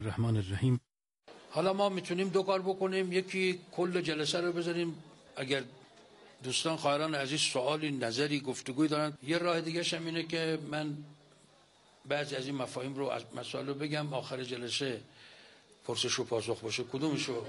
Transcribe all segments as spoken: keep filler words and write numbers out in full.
الرحمن الرحیم. حالا ما میتونیم دو کار بکنیم، یکی کل جلسه رو بذاریم، اگر دوستان خواهران عزیز سوالی نظری گفتگوی دارن. یه راه دیگه هم اینه که من بعضی از این مفاهیم رو از مسائل رو بگم، آخر جلسه پرسش و پاسخ باشه. کدومشو؟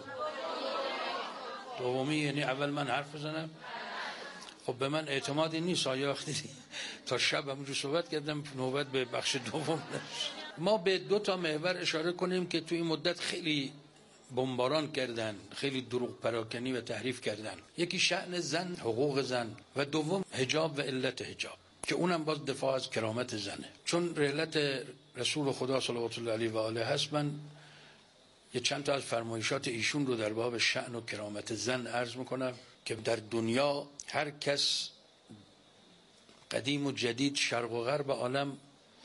دومی، یعنی اول من حرف بزنم. خب به من اعتمادی نیست، آیا وقتی تا شب همونجور صحبت کردم نوبت به بخش دوم نشد. ما به دو تا محور اشاره کنیم که توی این مدت خیلی بمباران کردن، خیلی دروغ پراکنی و تحریف کردن. یکی شأن زن، حقوق زن، و دوم حجاب و علت حجاب، که اونم باز دفاع از کرامت زنه. چون رحلت رسول خدا صلوات الله علیه و آله هست، من یه چند تا از فرمایشات ایشون رو در باب شأن و کرامت زن عرض میکنم که در دنیا هر کس قدیم و جدید، شرق و غرب عالم،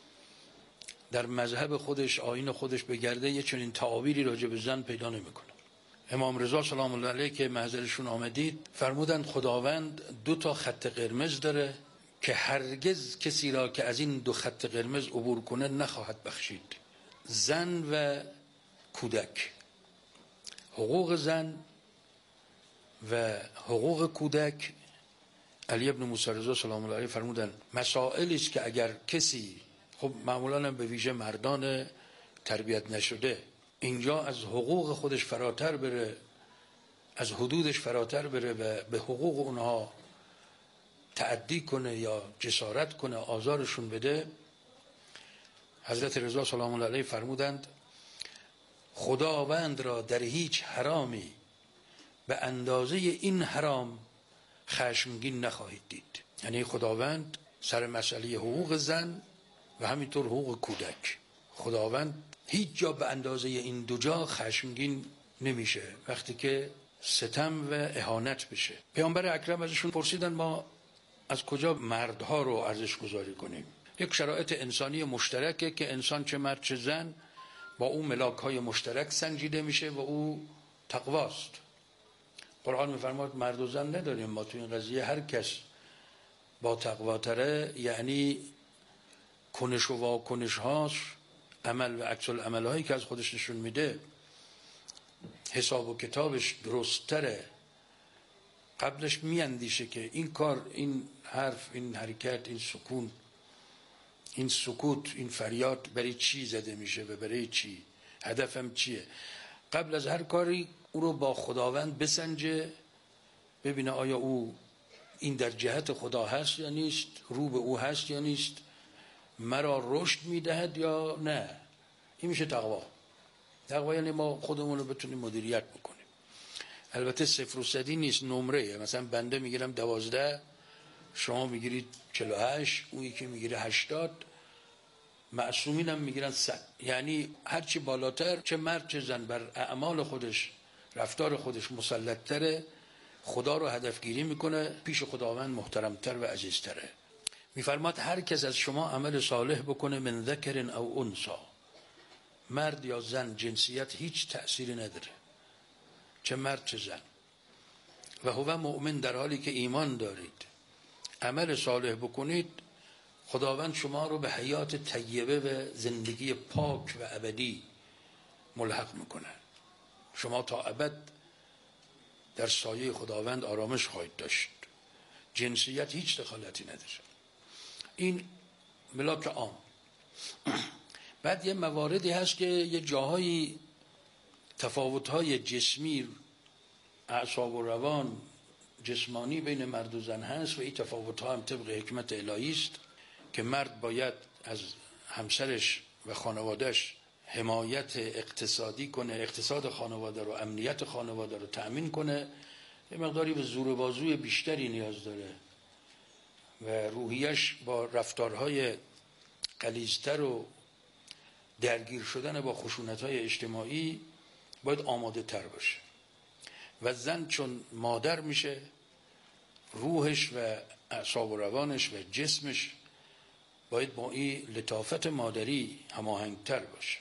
در مذهب خودش، آیین خودش بگرده، یه چنین تعابیری راجع به زن پیدا نمیکنه. امام رضا سلام الله علیه که محضرشون آمدید فرمودند خداوند دو تا خط قرمز داره که هرگز کسی را که از این دو خط قرمز عبور کنه نخواهد بخشید: زن و کودک. حقوق زن و حقوق کودک، علی ابن موسی رضا سلام الله علیه فرمودن مسائلی است که اگر کسی، خب معمولا به ویژه مردان تربیت نشده، اینجا از حقوق خودش فراتر بره، از حدودش فراتر بره و به حقوق اونها تعدی کنه یا جسارت کنه، آزارشون بده، حضرت رضا سلام الله علیه فرمودند خداوند را در هیچ حرامی به اندازه این حرام خشمگین نخواهید دید. یعنی خداوند سر مسئله حقوق زن و همینطور حقوق کودک، خداوند هیچ جا به اندازه این دو جا خشمگین نمیشه وقتی که ستم و اهانت بشه. پیامبر اکرم ازشون پرسیدن ما از کجا مردها رو ارزش گذاری کنیم؟ یک شرایط انسانی مشترکه که انسان چه مرد چه زن با اون ملاک های مشترک سنجیده میشه و او تقواست. قرآن میفرماد مرد و زن نداریم ما تو این قضیه، هر کس با تقواتره، یعنی کنش و واکنش هاش، عمل و عکس العمل هایی که از خودش نشون میده، حساب و کتابش درستره، قبلش میاندیشه که این کار، این حرف، این حرکت، این سکون، این سکوت، این فریاد برای چی زده میشه و برای چی، هدفم چیه. قبل از هر کاری او رو با خداوند بسنجه، ببینه آیا او این در جهت خدا هست یا نیست، رو به او هست یا نیست، مرا رشد میدهد یا نه. این میشه تقوا. تقوا یعنی ما خودمون رو بتونیم مدیریت بکنیم. البته صفر و صدی نیست، نمره. مثلا بنده میگیرم دوازده، شما میگیرید چهل و هشت، اون یکی میگیره هشتاد، معصومین هم میگیرن صد. یعنی هرچی بالاتر، چه مرد چه زن، بر اعمال خودش، رفتار خودش مسلط‌تره، خدا رو هدفگیری میکنه، پیش خداوند محترمتر و عزیزتره. میفرماد هر کس از شما عمل صالح بکنه، من ذکر او انثی، مرد یا زن، جنسیت هیچ تأثیری نداره، چه مرد چه زن، و هو مؤمن، در حالی که ایمان دارید، عمل صالح بکنید، خداوند شما رو به حیات طیبه و زندگی پاک و ابدی ملحق میکنه. شما تا ابد در سایه خداوند آرامش خواهید داشت. جنسیت هیچ دخالتی نداره. این ملاک عام. بعد یه مواردی هست که یه جاهایی تفاوت‌های جسمی، اعصاب و روان، جسمانی بین مرد و زن هست و این تفاوت‌ها هم طبق حکمت الهی است که مرد باید از همسرش و خانوادهش حمایت اقتصادی کنه، اقتصاد خانواده رو، امنیت خانواده رو تأمین کنه، یه مقداری به زور و بازوی بیشتری نیاز داره و روحیش با رفتارهای غلیظتر و درگیر شدن با خشونت‌های اجتماعی باید آماده تر باشه. و زن چون مادر میشه، روحش و اعصاب و روانش و جسمش باید با این لطافت مادری هماهنگتر باشه.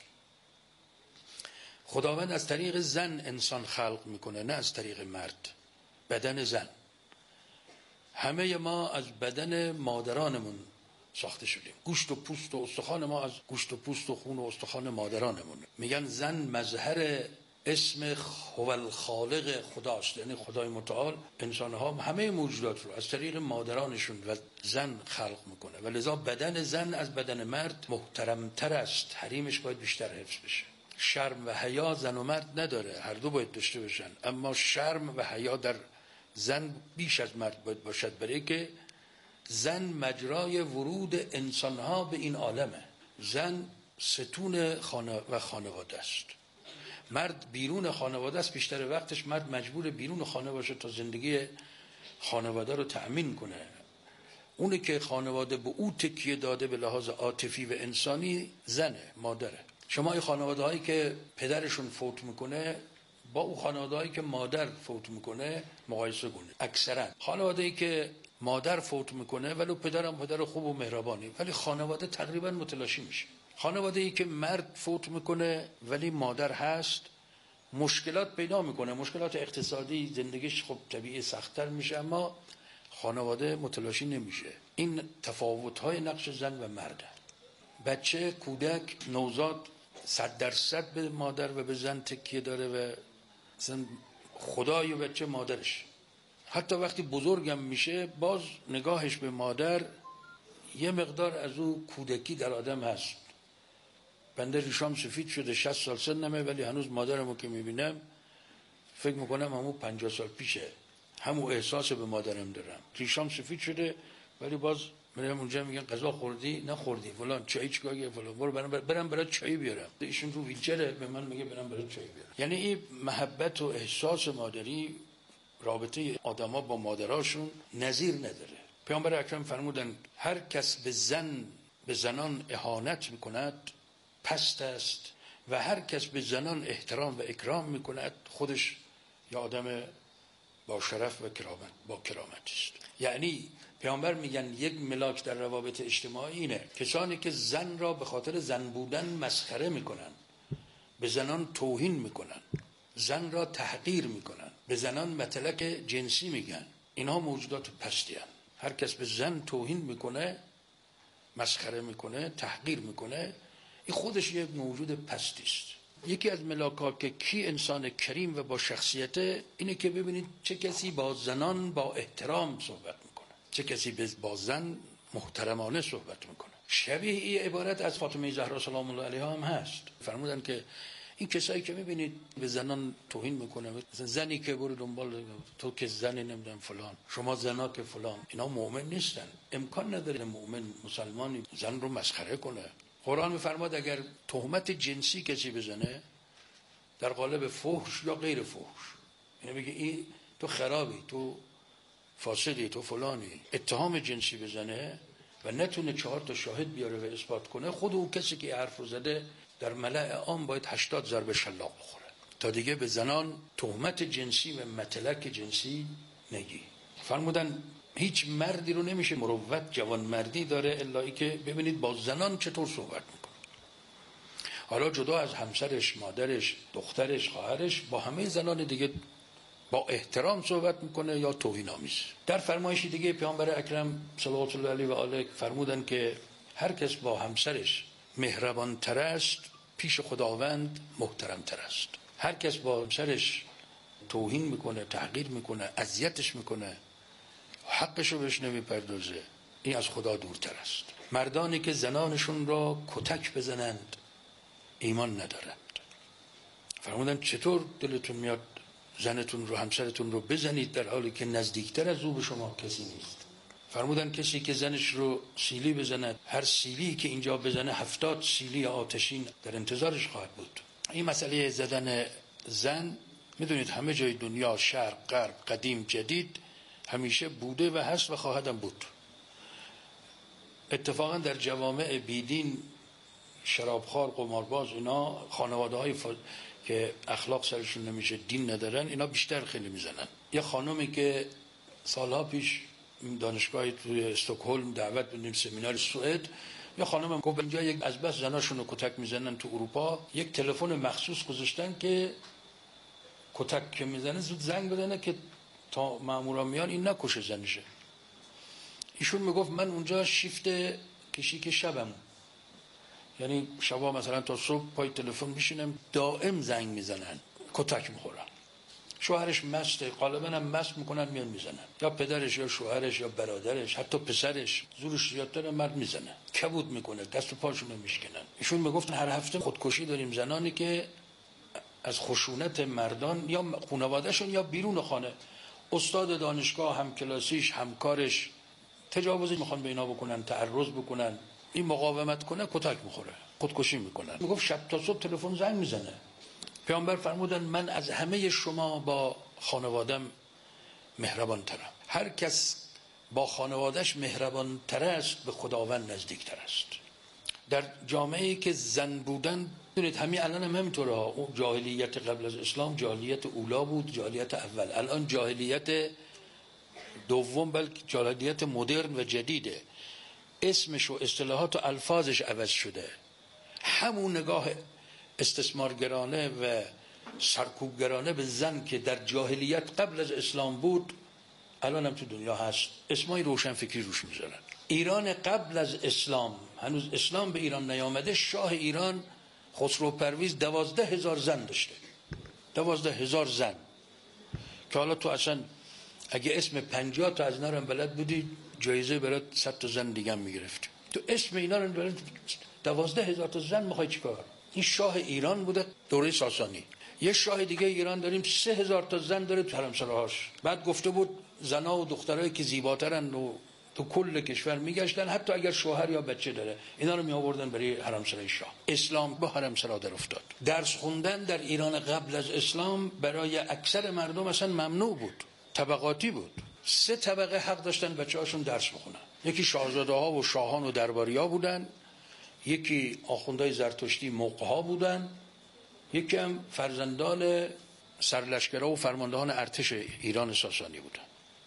خداوند از طریق زن انسان خلق میکنه، نه از طریق مرد. بدن زن، همه ما از بدن مادرانمون ساخته شدیم. گوشت و پوست و استخوان ما از گوشت و پوست و خون و استخوان مادرانمون. میگن زن مظهر اسم هو الخالق خداست، یعنی خدای متعال انسانها همه موجودات رو از طریق مادرانشون و زن خلق میکنه و لذا بدن زن از بدن مرد محترمتر است، حریمش باید بیشتر حفظ بشه. شرم و حیا زن و مرد نداره، هر دو باید داشته باشن، اما شرم و حیا در زن بیش از مرد باید باشد، برای که زن مجرای ورود انسانها به این عالمه. زن ستون خانه و خانواده است. مرد بیرون خانواده است، بیشتر وقتش مرد مجبور بیرون خانه باشه تا زندگی خانواده رو تأمین کنه. اونی که خانواده به او تکیه داده به لحاظ عاطفی و انسانی زنه، مادره. شما این خانواده هایی که پدرشون فوت میکنه با اون خانواده هایی که مادر فوت میکنه مقایسه کنه. اکثرا خانواده ای که مادر فوت میکنه ولو پدرم پدر خوب و مهربانی، ولی خانواده تقریبا متلاشی میشه. خانواده ای که مرد فوت میکنه ولی مادر هست مشکلات پیدا میکنه، مشکلات اقتصادی، زندگیش خب طبیعی سخت‌تر میشه، اما خانواده متلاشی نمیشه. این تفاوت‌های نقش زن و مرد. بچه، کودک، نوزاد صد درصد به مادر و به زن تکیه داره و مثلا خدای بچه مادرش. حتی وقتی بزرگم میشه باز نگاهش به مادر یه مقدار از او کودکی در آدم هست. بنده ریشام سفید شده، شصت سال سنمه، ولی هنوز مادرمو که میبینم فکر میکنم همون پنجاه سال پیشه، همون احساس به مادرم دارم. ریشام سفید شده ولی باز میرم اونجا میگن غذا خوردی؟ نخوردی، فلان، چای چیکار کردی؟ فلان، برو برم برم برات چای بیارم. ایشون رو ویلچره به من میگه برم برات چای بیارم. یعنی این محبت و احساس مادری، رابطه آدما با مادراشون نظیر نداره. پیامبر اکرم فرمودن هر کس به زن به زنان اهانت میکند پست است و هر کس به زنان احترام و اکرام میکند خودش یا آدم با شرف و کرامت با کرامت است. یعنی پیامبر میگن یک ملاک در روابط اجتماعی اینه کسانی که زن را به خاطر زن بودن مسخره میکنن، به زنان توهین میکنن، زن را تحقیر میکنن، به زنان متلک جنسی میگن، اینها موجودات پستی هستند. هر کس به زن توهین میکنه، مسخره میکنه، تحقیر میکنه، این خودش یک موجود پستی است. یکی از ملاک‌ها که کی انسان کریم و با شخصیته اینه که ببینید چه کسی با زنان با احترام صحبت میکنه، چه کسی با زن محترمانه صحبت میکنه. شبیه این عبارت از فاطمه زهرا سلام الله علیها هم هست. فرمودن که این کسایی که میبینید به زنان توهین میکنه، مثلا زنی که برو دنبال تو که زنی نمیدونم فلان، شما زنا که فلان، اینا مؤمن نیستن. امکان نداره مؤمن مسلمانی زن رو مسخره کنه. قرآن میفرماد اگر تهمت جنسی کسی بزنه در قالب فحش یا غیر فحش، یعنی بگه این تو خرابی، تو فاسدی، تو فلانی، اتهام جنسی بزنه و نتونه چهار تا شاهد بیاره و اثبات کنه، خود اون کسی که حرف رو زده در ملأ عام باید هشتاد ضربه شلاق بخوره تا دیگه به زنان تهمت جنسی و متلک جنسی نگی. فرمودن هیچ مردی رو نمیشه مروت جوان مردی داره الا ای که ببینید با زنان چطور صحبت میکنه. حالا جدا از همسرش، مادرش، دخترش، خواهرش، با همه زنان دیگه با احترام صحبت میکنه یا توهین آمیز. در فرمایشی دیگه پیامبر اکرم صلوات الله علیه و آله فرمودن که هر کس با همسرش مهربان تر است پیش خداوند محترم تر است. هر کس با همسرش توهین میکنه، تحقیر میکنه، اذیتش میکنه، حقش رو بهش نمیپردازه، این از خدا دورتر است. مردانی که زنانشون را کتک بزنند ایمان ندارند. فرمودن چطور دلتون میاد زنتون رو، همسرتون رو بزنید در حالی که نزدیکتر از او به شما کسی نیست؟ فرمودن کسی که زنش رو سیلی بزند، هر سیلی که اینجا بزنه هفتاد سیلی آتشین در انتظارش خواهد بود. این مسئله زدن زن میدونید همه جای دنیا، شرق، غرب، قدیم، جدید، همیشه بوده و هست و خواهدم بود. اتفاقا در جوامع بیدین، شرابخوار، قمارباز، اینا خانواده های ف... که اخلاق سرشون نمیشه، دین ندارن، اینا بیشتر خیلی میزنن. یه خانومی که سالها پیش دانشگاه توی استکهلم دعوت بودیم سمینار سوئد، یه خانم گفت اینجا یک از بس زناشون رو کتک میزنن تو اروپا، یک تلفن مخصوص گذاشتن که کتک که میزنه زود زنگ بدنه که تا مامورا میان این نکشه زنشه. ایشون میگفت من اونجا شیفت کشی که شبم، یعنی شبا مثلا تا صبح پای تلفن میشینم دائم زنگ میزنن، کتک میخورن. شوهرش مسته، غالبا هم مست میکنن میان میزنن، یا پدرش یا شوهرش یا برادرش، حتی پسرش زورش زیادتر مرد میزنه، کبود میکنه، دست و پاشونو میشکنن. ایشون میگفتن هر هفته خودکشی داریم زنانی که از خشونت مردان یا خانوادهشون یا بیرون خانه، استاد دانشگاه، همکلاسیش، همکارش تجاوزی میخوان به اینا بکنن، تعرض بکنن، این مقاومت کنه کتک میخوره، خودکشی میکنن. میگفت شب تا صبح تلفن زنگ میزنه. پیامبر فرمودن من از همه شما با خانوادم مهربان ترم. هر کس با خانوادهش مهربان تر است به خداوند نزدیک تر است. در جامعه‌ای که زن بودن، دونید همین الان هم همینطوره ها. اون جاهلیت قبل از اسلام جاهلیت اولا بود، جاهلیت اول. الان جاهلیت دوم، بلکه جاهلیت مدرن و جدیده. اسمش و اصطلاحات و الفاظش عوض شده. همون نگاه استثمارگرانه و سرکوبگرانه به زن که در جاهلیت قبل از اسلام بود الان هم تو دنیا هست. اسمای روشنفکری روش میذارن. ایران قبل از اسلام، هنوز اسلام به ایران نیامده، شاه ایران خسرو پرویز دوازده هزار زن داشته. دوازده هزار زن که حالا تو اصلا اگه اسم پنجاه تا از اینا رو بلد بودی جایزه برات صد تا زن دیگه هم میگرفتی. تو اسم اینا رو بلد دوازده هزار تا زن میخوای چیکار؟ این شاه ایران بوده دوره ساسانی. یه شاه دیگه ایران داریم سه هزار تا زن داره تو حرمسراهاش. بعد گفته بود زنا و دخترایی که زیباترن و تو کل کشور میگشتن، حتی اگر شوهر یا بچه داره اینا رو می آوردن برای حرمسرای شاه. اسلام با حرمسرا در افتاد. درس خوندن در ایران قبل از اسلام برای اکثر مردم اصلا ممنوع بود، طبقاتی بود. سه طبقه حق داشتن بچه‌هاشون درس بخونن. یکی شاهزاده ها و شاهان و درباریا بودن، یکی آخوندهای زرتشتی موقع‌ها بودن، یکی هم فرزندان سرلشکرها و فرماندهان ارتش ایران ساسانی بودن.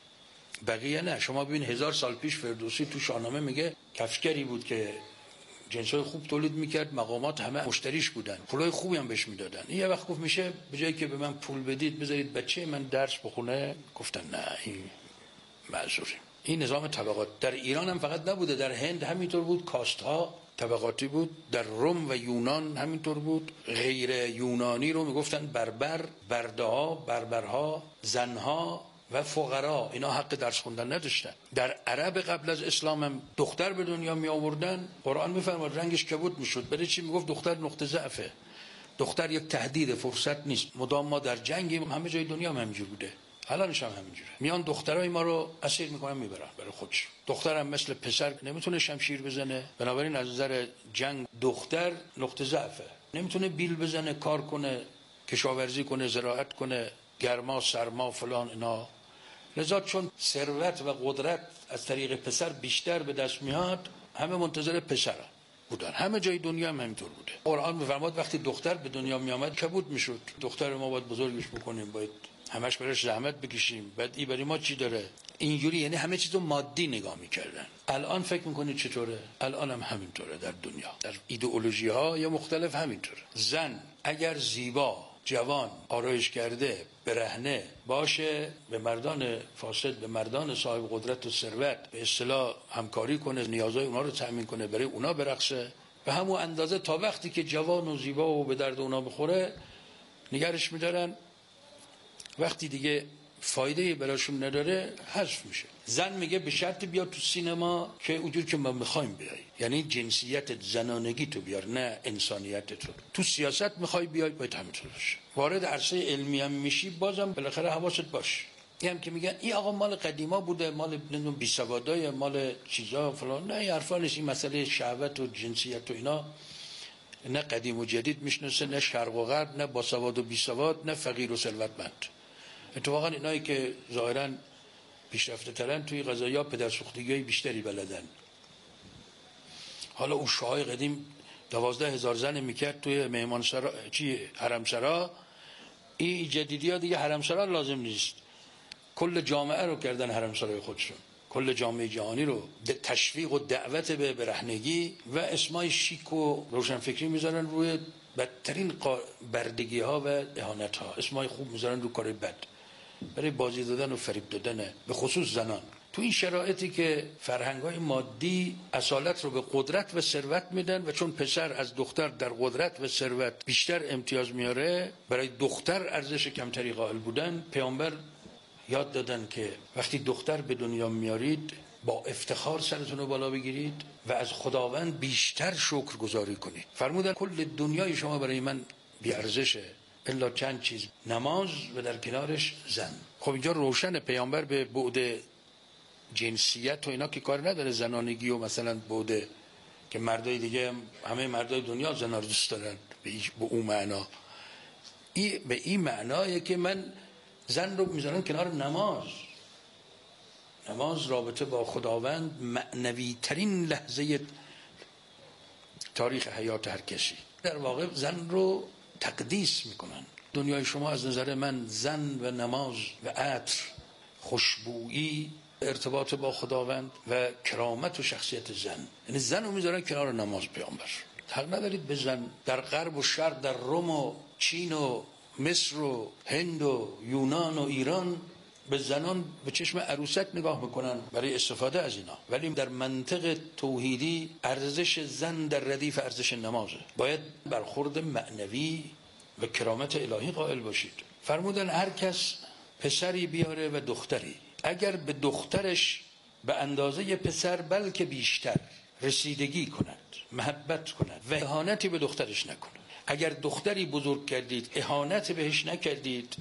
بقیه نه. شما ببین هزار سال پیش فردوسی تو شاهنامه میگه کفشگری بود که جنسای خوب تولید میکرد، مقامات همه مشتریش بودن، پولای خوبی هم بهش میدادن. این یه وقت گفت میشه به جایی که به من پول بدید بذارید بچه من درس بخونه. گفتن نه این معذوری. این نظام طبقات در ایران هم فقط نبوده، در هند همینطور بود، کاست ها طبقاتی بود، در روم و یونان همینطور بود. غیر یونانی رو میگفتن بربر، برده ها، بربرها، زنها و فقرا، اینا حق درس خوندن نداشتن. در عرب قبل از اسلام هم دختر به دنیا می آوردن، قرآن میفرماد رنگش کبود میشد. برای چی؟ میگفت دختر نقطه ضعفه، دختر یک تهدید، فرصت نیست. مدام ما در جنگیم، همه جای دنیا هم همینجور بوده، الانش هم همینجوره. میان دخترای ما رو اسیر میکنن میبرن برای خودش. دخترم مثل پسر نمیتونه شمشیر بزنه، بنابراین از نظر جنگ دختر نقطه ضعفه. نمیتونه بیل بزنه، کار کنه، کشاورزی کنه، زراعت کنه، گرما سرما فلان اینا. لذا چون ثروت و قدرت از طریق پسر بیشتر به دست میاد، همه منتظر پسر بودن. همه جای دنیا هم همینطور بوده. قرآن میفرماد وقتی دختر به دنیا میامد کبود میشد. دختر ما باید بزرگش بکنیم، باید همش برش زحمت بکشیم، بعد ای برای ما چی داره؟ اینجوری، یعنی همه چیزو مادی نگاه میکردن. الان فکر میکنید چطوره؟ الان هم همینطوره در دنیا، در ایدئولوژی ها یا مختلف همینطوره. زن اگر زیبا، جوان، آرایش کرده، برهنه باشه، به مردان فاسد، به مردان صاحب قدرت و ثروت به اصطلاح همکاری کنه، نیازهای اونا رو تأمین کنه، برای اونا برقصه، به همون اندازه تا وقتی که جوان و زیبا و به درد اونا بخوره نگرش میدارن، وقتی دیگه فایده براشون نداره حذف میشه. زن میگه به شرط بیا تو سینما که اونجور که ما میخوایم بیای، یعنی جنسیت زنانگی تو بیار، نه انسانیت تو. تو سیاست میخوای بیای باید همینطور باشه. وارد عرصه علمی هم میشی بازم بالاخره حواست باشه. این هم که میگن این آقا مال قدیما بوده، مال نمیدونم بیسوادای، مال چیزا فلان، نه این حرفا نیست. این مسئله شهوت و جنسیت و اینا نه قدیم و جدید میشناسه، نه شرق و غرب، نه باسواد و بیسواد، نه فقیر و ثروتمند. اتفاقا اینایی که ظاهرا پیشرفته ترن توی قضایا پدرسوختگی بیشتری بلدن. حالا اون شاههای قدیم دوازده هزار زن میکرد توی مهمانسرا، چی حرمسرا. این جدیدی ها دیگه حرمسرا لازم نیست، کل جامعه رو کردن حرمسرای خودشون، کل جامعه جهانی رو تشویق و دعوت به برهنگی و اسمای شیک و روشنفکری میذارن روی بدترین بردگی ها و اهانت ها. اسمای خوب میذارن رو کار بد، برای بازی دادن و فریب دادن به خصوص زنان. تو این شرایطی که فرهنگ‌های مادی اصالت رو به قدرت و ثروت میدن و چون پسر از دختر در قدرت و ثروت بیشتر امتیاز میاره، برای دختر ارزش کمتری قائل بودن. پیامبر یاد دادن که وقتی دختر به دنیا میارید با افتخار سرتون رو بالا بگیرید و از خداوند بیشتر شکر گزاری کنید. فرمودن کل دنیای شما برای من بی ارزشه الا چند چیز، نماز و در کنارش زن. خب اینجا روشن پیامبر به بعد جنسیت و اینا که کار نداره، زنانگی و مثلا بعد که مردای دیگه همه مردای دنیا زنا رو دوست دارن به اون معنا، این به این معنایه که من زن رو میذارم کنار نماز. نماز رابطه با خداوند معنوی ترین لحظه تاریخ حیات هر کسی. در واقع زن رو تقدیس میکنن. دنیای شما از نظر من زن و نماز و عطر، خوشبویی، ارتباط با خداوند و کرامت و شخصیت زن، یعنی زن رو میذارن کنار نماز. پیامبر حق ندارید به زن در غرب و شرق، در روم و چین و مصر و هند و یونان و ایران به زنان به چشم عروسک نگاه میکنن برای استفاده از اینا، ولی در منطق توحیدی ارزش زن در ردیف ارزش نمازه. باید برخورد معنوی و کرامت الهی قائل باشید. فرمودن هر کس پسری بیاره و دختری، اگر به دخترش به اندازه پسر بلکه بیشتر رسیدگی کند، محبت کند و اهانتی به دخترش نکند. اگر دختری بزرگ کردید اهانت بهش نکردید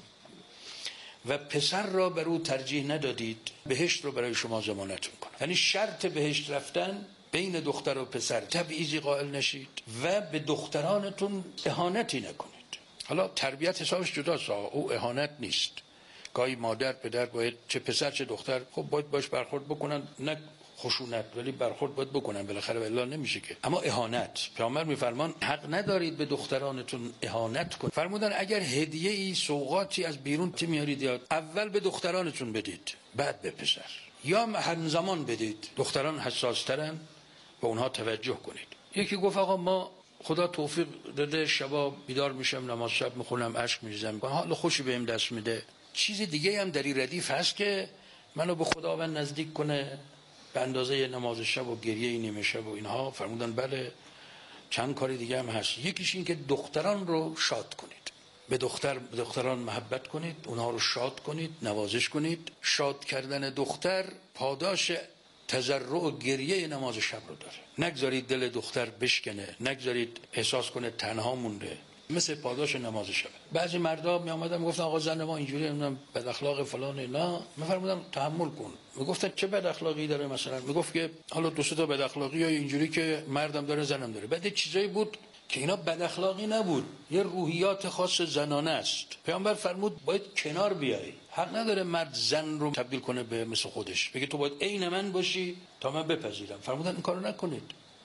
و پسر را بر او ترجیح ندادید، بهشت رو برای شما ضمانت میکنه. یعنی شرط بهشت رفتن بین دختر و پسر، تبعیضی قائل نشید و به دخترانتون اهانتی نکنید. حالا تربیت حسابش جداست، او اهانت نیست. گاهی مادر پدر باید چه پسر چه دختر خب باید باش برخورد بکنن، نه خشونت، ولی برخورد باید بکنن، بالاخره الا نمیشه که. اما اهانت، پیامبر میفرمان حق ندارید به دخترانتون اهانت کنید. فرمودن اگر هدیه ای سوغاتی از بیرون میارید یاد اول به دخترانتون بدید بعد به پسر، یا همزمان بدید. دختران حساس ترن و اونها توجه کنید. یکی گفت آقا ما خدا توفیق داده شبا بیدار میشم نماز شب میخونم اشک میریزم، حال خوشی بهم دست میده. چیز دیگه هم در این ردیف هست که منو به خداوند نزدیک کنه به اندازه نماز شب و گریه نیمه شب و اینها. فرمودن بله چند کاری دیگه هم هست. یکیش این که دختران رو شاد کنید، به دختر به دختران محبت کنید، اونها رو شاد کنید، نوازش کنید. شاد کردن دختر پاداش تضرع و گریه نماز شب رو داره. نگذارید دل دختر بشکنه، نگذارید احساس کنه تنها مونده، مثل پاداش نماز شب. بعضی مردا می اومدن میگفتن آقا زن ما اینجوری نمیدونم بد اخلاق فلان. نه، میفرمودم تحمل کن. میگفتن چه بد اخلاقی داره؟ مثلا میگفت که حالا دو سه تا بد اخلاقی یا اینجوری که مردم داره زنم داره. بعد چیزایی بود که اینا بد اخلاقی نبود، یه روحیات خاص زنانه است. پیامبر فرمود باید کنار بیای. حق نداره مرد زن رو تبدیل کنه به مثل خودش، بگه تو باید عین من باشی تا من بپذیرم. فرمودن این کارو نکنید.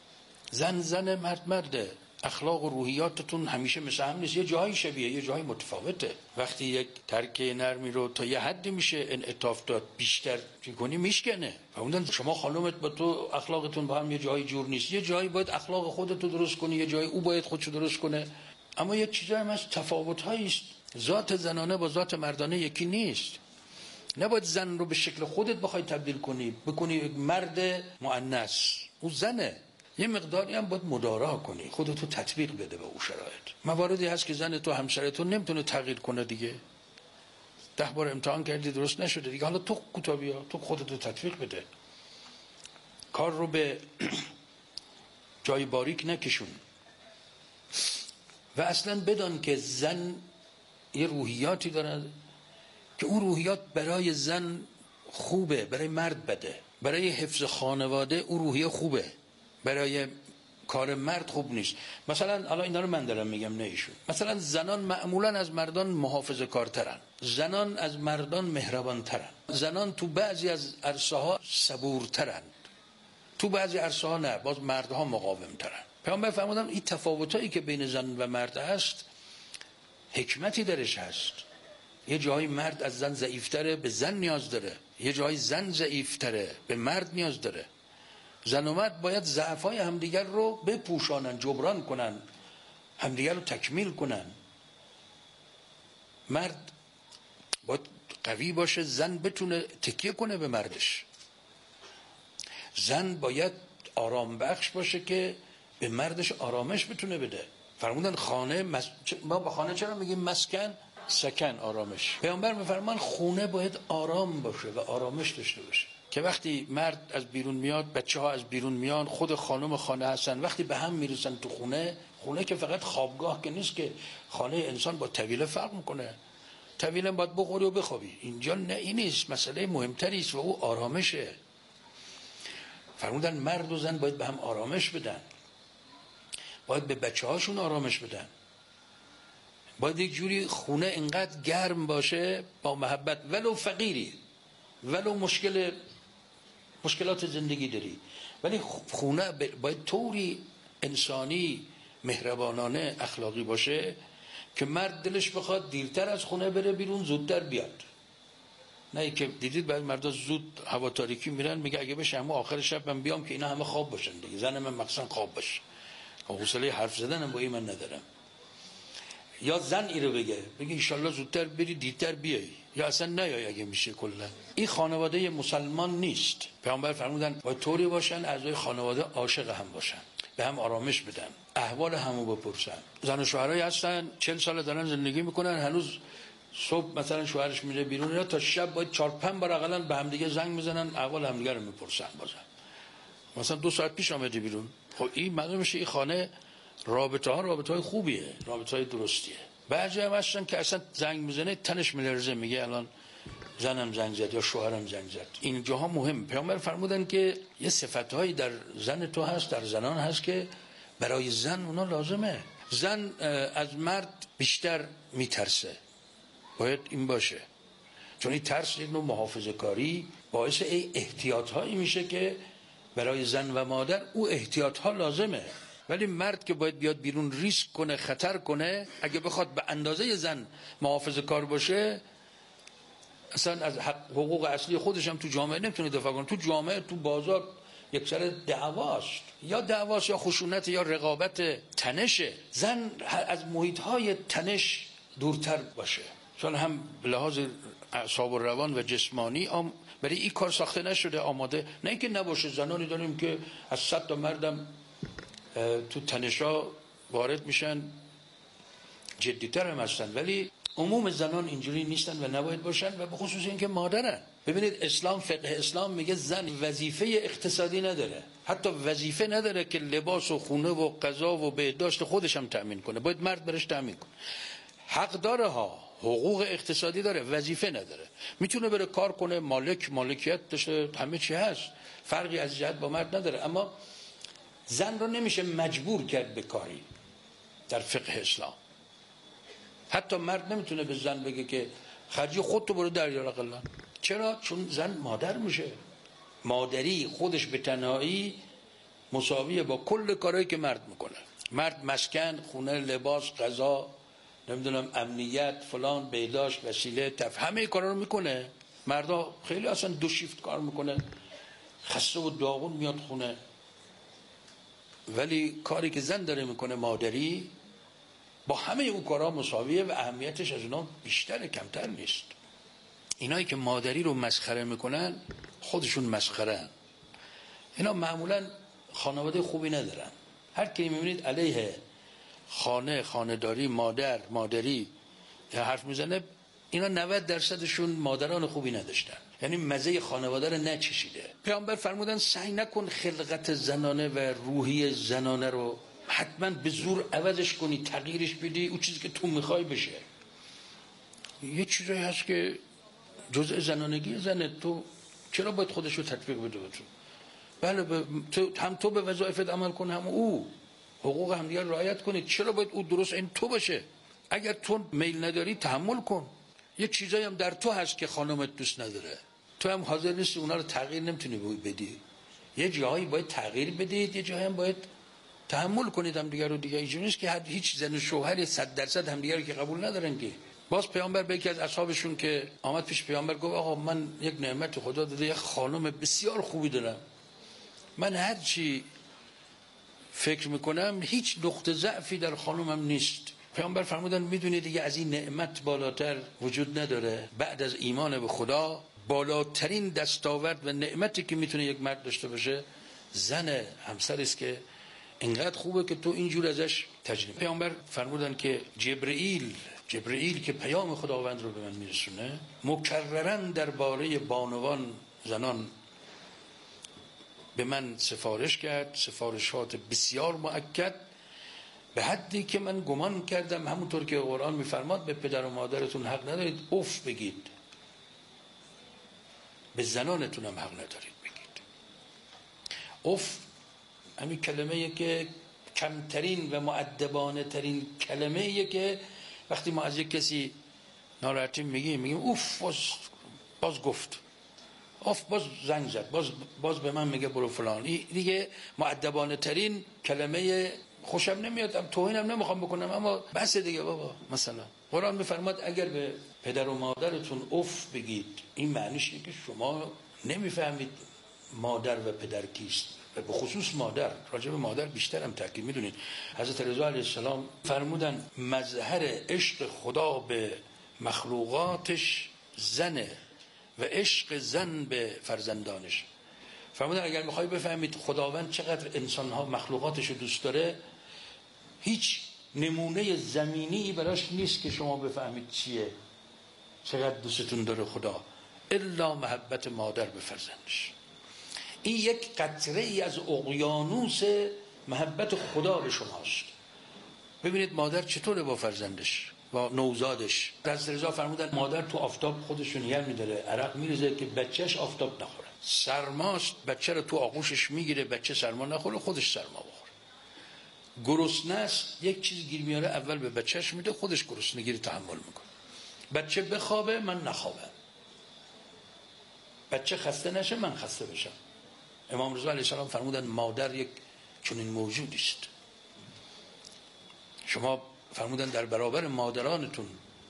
زن زن، مرد مرده. اخلاق و روحیاتتون همیشه مثل هم نیست، یه جایی شبیه یه جایی متفاوته. وقتی یک ترکه نرمی رو تا یه حدی میشه انعطاف داد، بیشتر کنی میشکنه. فرمودن شما خانومت با تو اخلاقتون با هم یه جایی جور نیست، یه جایی باید اخلاق خودتو درست کنی، یه جایی او باید خودشو درست کنه. اما یک چیزایی هم هست، تفاوت‌هایی است. ذات زنانه با ذات مردانه یکی نیست. نباید زن رو به شکل خودت بخوای تبدیل کنی، بکنی مرد مؤنث. او زنه. یه مقداری هم باید مدارا کنی، خودتو تطبیق بده به اون شرایط. مواردی هست که زن تو همسرتون نمیتونه تغییر کنه دیگه. ده بار امتحان کردی درست نشده دیگه، حالا تو کوتاه بیا، تو خودتو تطبیق بده. کار رو به جای باریک نکشون. و اصلا بدان که زن یه روحیاتی داره که اون روحیات برای زن خوبه، برای مرد بده. برای حفظ خانواده اون روحیه خوبه، برای کار مرد خوب نیست. مثلا حالا اینا رو من دارم میگم نه ایشون. مثلا زنان معمولا از مردان محافظه کارترن، زنان از مردان مهربانترن، زنان تو بعضی از عرصه ها صبورترن، تو بعضی عرصه ها نه، باز مردها مقاومترن. پیامبر فرمودن این تفاوتایی که بین زن و مرد هست حکمتی درش هست. یه جایی مرد از زن ضعیفتره، به زن نیاز داره. یه جایی زن ضعیفتره، به مرد نیاز داره. زن و مرد باید ضعفای همدیگر رو بپوشانن، جبران کنن، همدیگر رو تکمیل کنن. مرد باید قوی باشه، زن بتونه تکیه کنه به مردش. زن باید آرام بخش باشه که به مردش آرامش بتونه بده. فرمودن خانه مس... ما با خانه چرا میگیم مسکن؟ سکن، آرامش. پیامبر میفرمان خونه باید آرام باشه و آرامش داشته باشه، که وقتی مرد از بیرون میاد، بچه ها از بیرون میان، خود خانم خانه هستن، وقتی به هم میرسن تو خونه، خونه که فقط خوابگاه که نیست، که خانه انسان با طویله فرق میکنه. طویله باید بخوری و بخوابی، اینجا نه، این نیست. مسئله مهمتری است و او آرامشه. فرمودن مرد و زن باید به هم آرامش بدن، باید به بچه هاشون آرامش بدن، باید یک جوری خونه اینقدر گرم باشه با محبت، ولو فقیری، ولو مشکل مشکلات زندگی داری، ولی خونه باید طوری انسانی، مهربانانه، اخلاقی باشه که مرد دلش بخواد دیرتر از خونه بره بیرون، زودتر بیاد. نه که دیدید بعضی مردا زود هوا تاریکی میرن، میگه اگه بشه همه آخر شب من بیام که اینا همه خواب باشن دیگه، زن من مخصوصا خواب باشه. حوصله حرف زدنم با این من ندارم. یا زن ای رو بگه بگه انشالله زودتر بری دیرتر بیای، یا اصلا نیای اگه میشه. کلا این خانواده مسلمان نیست. پیامبر فرمودن باید طوری باشن اعضای خانواده عاشق هم باشن، به هم آرامش بدن، احوال همو بپرسن. زن و شوهرایی هستن چهل سال دارن زندگی میکنن، هنوز صبح مثلا شوهرش میره بیرون، اینا تا شب باید چهار پنج بار اقلا به هم دیگه زنگ میزنن، احوال همدیگه رو میپرسن. بازم مثلا دو ساعت پیش آمدی بیرون، خب این معلوم میشه این خانه رابطه ها رابطه های خوبیه، رابطه های درستیه. بعضی هم هستن که اصلا زنگ میزنه تنش میلرزه، میگه الان زنم زنگ زد یا شوهرم زنگ زد. این جاها مهم. پیامبر فرمودن که یه صفتهایی در زن تو هست، در زنان هست که برای زن اونا لازمه. زن از مرد بیشتر میترسه، باید این باشه، چون این ترس یک نوع محافظه کاری باعث احتیاط هایی میشه که برای زن و مادر او احتیاط ها لازمه. ولی مرد که باید بیاد بیرون ریسک کنه، خطر کنه، اگه بخواد به اندازه زن محافظه کار باشه، اصلا از حقوق اصلی خودش هم تو جامعه نمیتونه دفاع کنه. تو جامعه، تو بازار یک سر دعواست، یا دعواست یا خشونت یا رقابت، تنشه. زن از محیط های تنش دورتر باشه، چون هم به لحاظ اعصاب و روان و جسمانی آم برای این کار ساخته نشده، آماده. نه اینکه نباشه، زنانی داریم که از صد تا مردم تو تنشا وارد میشن، جدیتر هم هستن، ولی عموم زنان اینجوری نیستن و نباید باشن، و به خصوص اینکه مادرن. ببینید اسلام، فقه اسلام میگه زن وظیفه اقتصادی نداره، حتی وظیفه نداره که لباس و خونه و غذا و بهداشت خودش هم تأمین کنه، باید مرد برش تأمین کنه. حق داره ها، حقوق اقتصادی داره، وظیفه نداره. میتونه بره کار کنه، مالک مالکیت داشته، همه چی هست، فرقی از جهت با مرد نداره. اما زن رو نمیشه مجبور کرد به کاری در فقه اسلام. حتی مرد نمیتونه به زن بگه که خرجی خودتو برو دریا اقلا. چرا؟ چون زن مادر میشه. مادری خودش به تنهایی مساویه با کل کارهایی که مرد میکنه. مرد مسکن، خونه، لباس، غذا، نمیدونم امنیت، فلان، بهداشت، وسیله، تف همه کارا رو میکنه. مردا خیلی اصلا دو شیفت کار میکنه، خسته و داغون میاد خونه. ولی کاری که زن داره میکنه، مادری، با همه اون کارها مساویه و اهمیتش از اونا بیشتر، کمتر نیست. اینایی که مادری رو مسخره میکنن خودشون مسخره‌ان. اینا معمولا خانواده خوبی ندارن. هر کی میبینید علیه خانه، خانه‌داری، مادر، مادری حرف میزنه، اینا نود درصدشون مادران خوبی نداشتن، یعنی مزه خانواده رو نچشیده. پیامبر فرمودن سعی نکن خلقت زنانه و روحی زنانه رو حتما به زور عوضش کنی، تغییرش بدی، اون چیزی که تو میخوای بشه. یه چیزایی هست که جزء زنانگی زنه، تو چرا باید خودش رو تطبیق بده به تو؟ بله ب... تو هم تو به وظایفت عمل کن، هم او، حقوق همدیگه رعایت کنید. چرا باید او درست این تو باشه؟ اگر تو میل نداری تحمل کن. یه چیزایی هم در تو هست که خانمت دوست نداره، تو هم حاضر نیستی اونا رو تغییر نمیتونی بدی. یه جایی باید تغییر بدید، یه جایی هم باید تحمل کنید هم دیگه رو. دیگه اینجوری نیست که هیچ زن و شوهری صد درصد هم دیگه رو که قبول ندارن که. باز پیامبر به یکی از اصحابشون که آمد پیش پیامبر گفت آقا من یک نعمت خدا داده، یک خانم بسیار خوبی دارم، من هر چی فکر میکنم هیچ نقطه ضعفی در خانمم نیست. پیامبر فرمودن میدونی دیگه از این نعمت بالاتر وجود نداره بعد از ایمان به خدا، بالاترین دستاورد و نعمتی که میتونه یک مرد داشته باشه زن همسر است که اینقدر خوبه که تو اینجور ازش تجربه. پیامبر فرمودن که جبرئیل جبرئیل که پیام خداوند رو به من میرسونه مکرراً درباره بانوان زنان به من سفارش کرد، سفارشات بسیار مؤکد، به حدی که من گمان کردم همونطور که قرآن میفرماد به پدر و مادرتون حق ندارید اف بگید، به زنانتون هم حق ندارید بگید. اف همین کلمه‌ای که کمترین و مؤدبانه ترین کلمه‌ای که وقتی ما از یک کسی ناراحتی میگیم میگیم اوف باز باز گفت، اوف باز زنگ زد، باز باز به من میگه برو فلان. این دیگه مؤدبانه ترین کلمه، خوشم نمیاد، توهینم نمیخوام بکنم، اما بس دیگه بابا. مثلا قرآن میفرماد اگر به پدر و مادرتون اوف بگید، این معنیش اینه که شما نمیفهمید مادر و پدر کیست، و به خصوص مادر. راجع به مادر بیشتر هم تاکید میدونید. حضرت رضا علیه السلام فرمودن مظهر عشق خدا به مخلوقاتش زنه و عشق زن به فرزندانش. فرمودن اگر میخوای بفهمید خداوند چقدر انسانها مخلوقاتش رو دوست داره، هیچ نمونه زمینی براش نیست که شما بفهمید چیه، چقدر دوستتون داره خدا، الا محبت مادر به فرزندش. این یک قطره ای از اقیانوس محبت خدا به شماست. ببینید مادر چطوره با فرزندش، با نوزادش. حضرت رضا فرمودن مادر تو آفتاب خودشو نگه میداره، عرق میریزه که بچهش آفتاب نخوره. سرماست، بچه رو تو آغوشش میگیره، بچه سرما نخوره، خودش سرما بخوره. گرسنه است، یک چیز گیر میاره اول به بچهش میده، خودش گرسنگی تحمل میکنه. بچه بخوابه من نخوابم، بچه خسته نشه من خسته بشم. امام رضا علیه السلام فرمودن مادر یک چنین موجودی است. شما فرمودن در برابر مادرانتون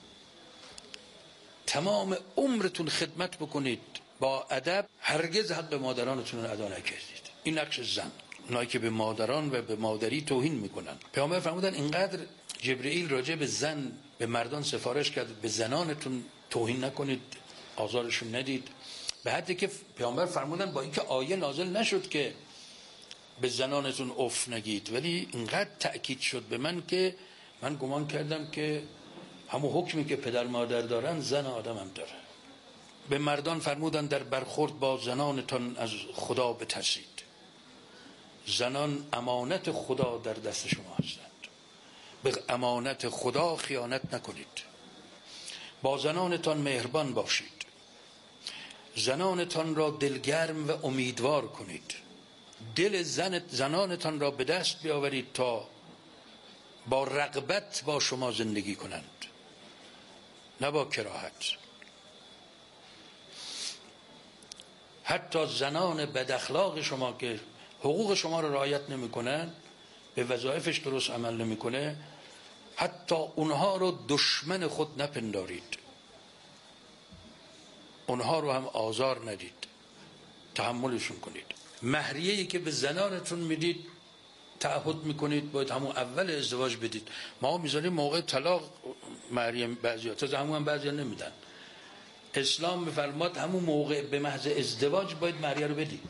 تمام عمرتون خدمت بکنید با ادب، هرگز حق مادرانتون رو ادا نکردید. این نقش زن، اونایی که به مادران و به مادری توهین میکنن. پیامبر فرمودن اینقدر جبرئیل راجع به زن به مردان سفارش کرد به زنانتون توهین نکنید، آزارشون ندید. به حدی که پیامبر فرمودن با اینکه آیه نازل نشد که به زنانتون اف نگید، ولی اینقدر تأکید شد به من که من گمان کردم که همون حکمی که پدر مادر دارن زن آدم هم داره. به مردان فرمودن در برخورد با زنانتان از خدا بترسید. زنان امانت خدا در دست شما هستند، به امانت خدا خیانت نکنید. با زنانتان مهربان باشید، زنانتان را دلگرم و امیدوار کنید. دل زن زنانتان را به دست بیاورید تا با رغبت با شما زندگی کنند، نه با کراهت. حتی زنان بد اخلاق شما که حقوق شما را رعایت نمی‌کنند، به وظایفش درست عمل نمی‌کنه، حتی اونها رو دشمن خود نپندارید، اونها رو هم آزار ندید، تحملشون کنید. مهریه‌ای که به زنانتون میدید تعهد میکنید باید همون اول ازدواج بدید. ما میذاریم موقع طلاق مهریه، بعضیا تا همون هم بعضیا نمیدن. اسلام میفرماد همون موقع به محض ازدواج باید مهریه رو بدی.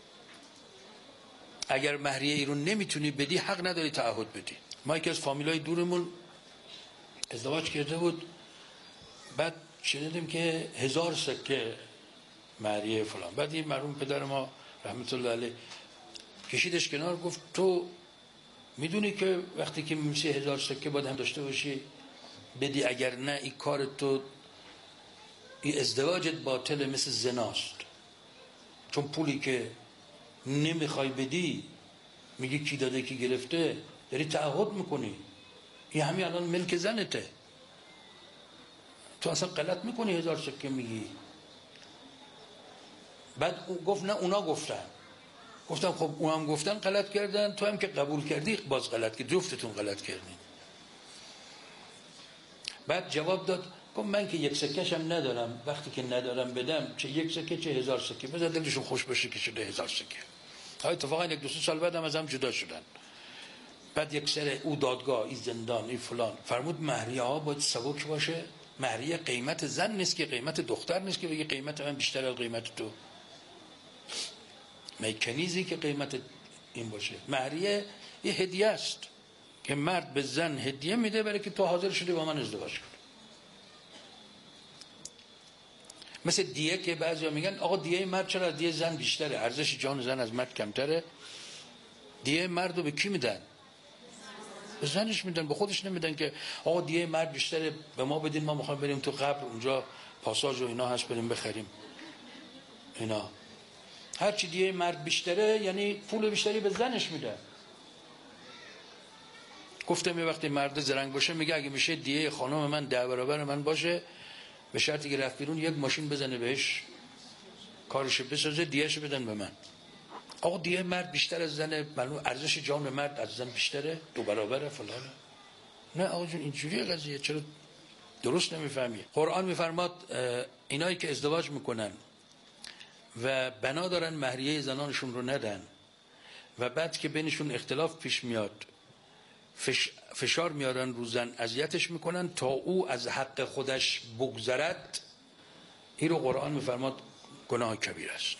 اگر مهریه ای رو نمیتونی بدی حق نداری تعهد بدی. ما یکی از فامیلای دورمون ازدواج کرده بود، بعد شنیدیم که هزار سکه مهریه فلان. بعد این مرحوم پدر ما رحمت الله علیه کشیدش کنار، گفت تو میدونی که وقتی که میشه هزار سکه باید هم داشته باشی بدی، اگر نه این کار تو، این ازدواجت باطل مثل زناست، چون پولی که نمیخوای بدی میگی کی داده کی گرفته، داری تعهد میکنی، این همین الان ملک زنته، تو اصلا غلط میکنی هزار سکه میگی. بعد گفت نه اونا گفتن. گفتم خب اونا هم گفتن غلط کردن، تو هم که قبول کردی باز غلط کردی، جفتتون غلط کردین. بعد جواب داد گفت من که یک سکه‌ش هم ندارم، وقتی که ندارم بدم چه یک سکه چه هزار سکه، بذار دلشون خوش بشه که شده هزار سکه. ها اتفاقا یک دو سه سال بعد هم از هم جدا شدن. بعد یک سر او دادگاه، این زندان، این فلان، فرمود مهریه ها باید سبک باشه، مهریه قیمت زن نیست که قیمت دختر نیست که بگی قیمت من بیشتر از قیمت تو. میکنیزی که قیمت این باشه. مهریه یه هدیه است که مرد به زن هدیه میده برای که تو حاضر شدی با من ازدواج کنی. مثل دیه که بعضیا میگن آقا دیه مرد چرا از دیه زن بیشتره، ارزش جان زن از مرد کمتره. دیه مرد رو به کی میدن؟ به زنش میدن، به خودش نمیدن که آقا دیه مرد بیشتره به ما بدین، ما میخوایم بریم تو قبر اونجا پاساژ و اینا هست بریم بخریم اینا. هرچی دیه مرد بیشتره یعنی پول بیشتری به زنش میده. گفتم یه وقتی مرد زرنگ باشه میگه اگه میشه دیه خانم من ده برابر من باشه، به شرطی که رفت بیرون یک ماشین بزنه بهش کارش بسازه، دیهش بدن به من. آقا دیه مرد بیشتر از زنه، معلوم ارزش جان مرد از زن بیشتره، دو برابره فلانه. نه آقا جون اینجوریه قضیه، چرا درست نمیفهمی؟ قرآن میفرماد اینایی که ازدواج میکنن و بنا دارن مهریه زنانشون رو ندن و بعد که بینشون اختلاف پیش میاد فش... فشار میارن رو زن، اذیتش میکنن تا او از حق خودش بگذرد، این رو قرآن میفرماد گناه کبیر است.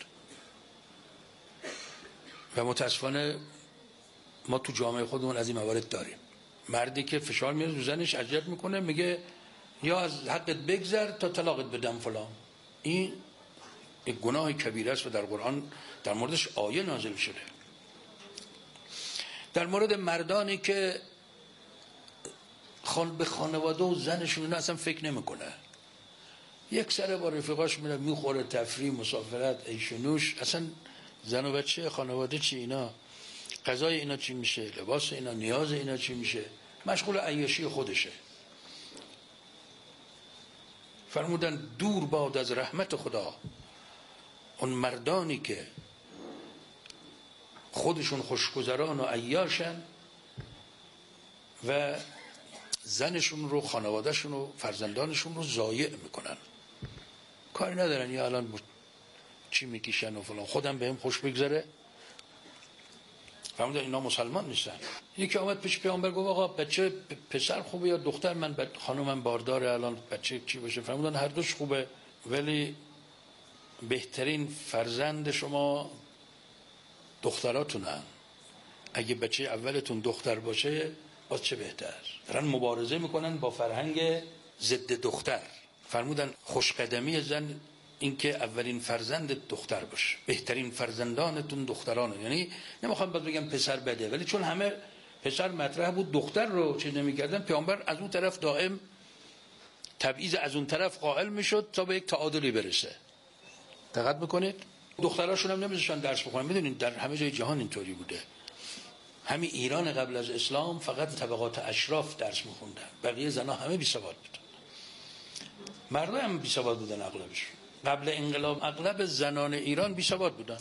و متاسفانه ما تو جامعه خودمون از این موارد داریم. مردی که فشار میاره رو زنش، اذیت میکنه، میگه یا از حقت بگذر تا طلاقت بدم فلان. این یک گناه کبیر است و در قرآن در موردش آیه نازل شده. در مورد مردانی که خان به خانواده و زنشون اصلا فکر نمیکنه، یک سره با رفیقاش میره میخوره، تفریح، مسافرت، عیش و نوش، اصلا زن و بچه، خانواده چی، اینا غذای اینا چی میشه، لباس اینا، نیاز اینا چی میشه، مشغول عیاشی خودشه. فرمودن دور باد از رحمت خدا اون مردانی که خودشون خوشگذران و عیاشن و زنشون رو، خانوادهشون رو، فرزندانشون رو ضایع میکنن، کاری ندارن یا الان چی میکشن و فلان، خودم بهم خوش بگذره. فرمودن اینا مسلمان نیستن. یکی آمد پیش پیامبر گفت آقا بچه پسر خوبه یا دختر؟ من خانومم بارداره، الان بچه چی بشه؟ فرمودن هر دوش خوبه، ولی بهترین فرزند شما دختراتونن. اگه بچه اولتون دختر باشه باز چه بهتر. دارن مبارزه میکنن با فرهنگ ضد دختر. فرمودن خوشقدمی زن این که اولین فرزند دختر باشه، بهترین فرزندانتون دخترانه. یعنی نمیخوام باز بگم پسر بده، ولی چون همه پسر مطرح بود دختر رو چه نمیکردن، پیامبر از اون طرف دائم تبعیض از اون طرف قائل میشد تا به یک تعادلی برسه. دقت میکنید؟ دختراشون هم نمیذاشتن درس بخونن. میدونید در همه جای جهان اینطوری بوده. همین ایران قبل از اسلام فقط طبقات اشراف درس میخوندن، بقیه زنا همه بی سواد بودن. مردم هم بی سواد بودن اغلبش. قبل انقلاب اغلب زنان ایران بی سواد بودن.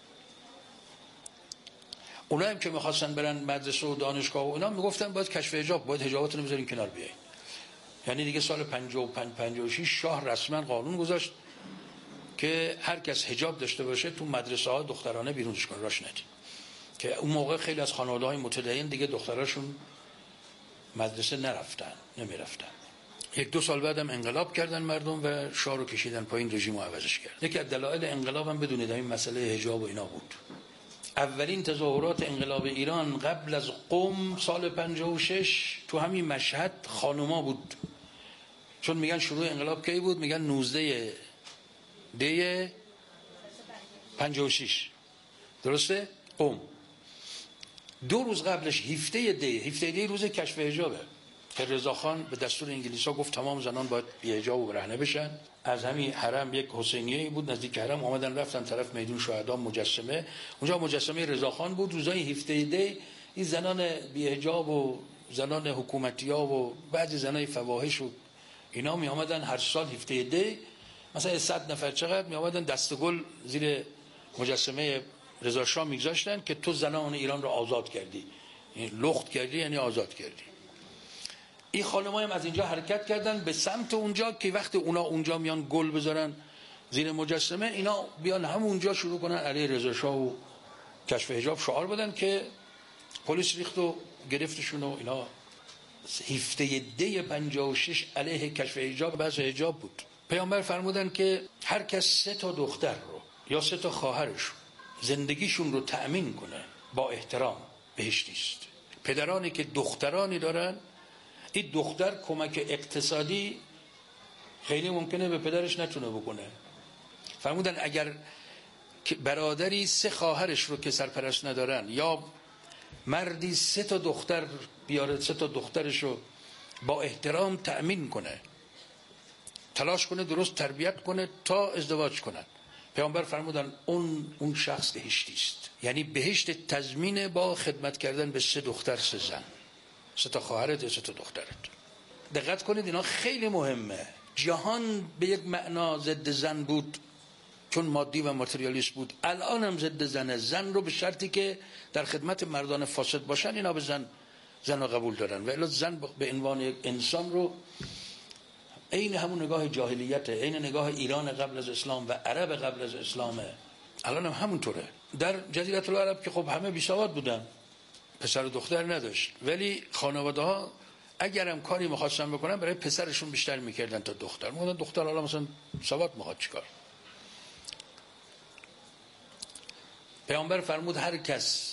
اونا هم که میخواستن برن مدرسه و دانشگاه و اینا میگفتن باید کشف حجاب، باید حجاباتونو بذارین کنار بیاین. یعنی دیگه سال پنجاه و پنج پنجاه و شش شاه رسما قانون گذاشت که هر کس حجاب داشته باشه تو مدرسه ها دخترانه بیرونش کنه، راش ندید. که اون موقع خیلی از خانواده های متدین دیگه دختراشون مدرسه نرفتن، نمیرفتن. یک دو سال بعدم انقلاب کردن مردم و شاه رو کشیدن پایین، رژیم رو عوضش کرد. یکی از دلایل انقلاب هم بدونید این مسئله حجاب و اینا بود. اولین تظاهرات انقلاب ایران قبل از قم سال پنجاه و شش تو همین مشهد خانوما بود. چون میگن شروع انقلاب کی بود؟ میگن نوزده دی پنجاه و شش، درسته؟ قم. دو روز قبلش هفده دی، هفده دی روز کشف حجابه که رضاخان به دستور انگلیسا گفت تمام زنان باید بی حجاب و برهنه بشن. از همین حرم یک حسینیه بود نزدیک حرم، اومدن رفتن طرف میدون شهدا مجسمه، اونجا مجسمه رضاخان بود. روزای هفده دی این زنان بی حجاب و زنان حکومتی‌ها و بعضی زنای فواحش و اینا می آمدن هر سال هفده دی مثلا صد نفر چقدر می آمدن دستگل زیر مجسمه رضا شاه میگذاشتن که تو زنان ایران رو آزاد کردی، یعنی لخت کردی یعنی آزاد کردی. این خانم‌ها هم از اینجا حرکت کردن به سمت اونجا که وقتی اونا اونجا میان گل بذارن زیر مجسمه، اینا بیان همونجا شروع کنن علیه رضا شاه و کشف حجاب شعار بدن که پلیس ریخت و گرفتشون و اینا هفته دی پنجاه و شش علیه کشف حجاب بحث حجاب بود. پیامبر فرمودن که هر کس سه تا دختر رو یا سه تا خواهرش زندگیشون رو تأمین کنه با احترام بهشتی است. پدرانی که دخترانی دارن، این دختر کمک اقتصادی خیلی ممکنه به پدرش نتونه بکنه. فرمودن اگر برادری سه خواهرش رو که سرپرست ندارن یا مردی سه تا دختر بیاره، سه تا دخترش رو با احترام تأمین کنه، تلاش کنه درست تربیت کنه تا ازدواج کنن، پیامبر فرمودن اون اون شخص بهشتی است. یعنی بهشت تضمین با خدمت کردن به سه دختر سه زن، سه تا خواهرت سه تا دخترت. دقت کنید اینا خیلی مهمه. جهان به یک معنا ضد زن بود چون مادی و ماتریالیست بود، الان هم ضد زنه. زن رو به شرطی که در خدمت مردان فاسد باشن اینا به زن زن رو قبول دارن، و الا زن به عنوان یک انسان رو این همون نگاه جاهلیته، این نگاه ایران قبل از اسلام و عرب قبل از اسلامه. الان هم همونطوره. در جزیره العرب که خب همه بی سواد بودن، پسر و دختر نداشت، ولی خانواده ها اگرم کاری می‌خواستن بکنن برای پسرشون بیشتر می‌کردن تا دختر. میگفتن دختر حالا مثلا سواد می‌خواد چیکار. پیامبر فرمود هر کس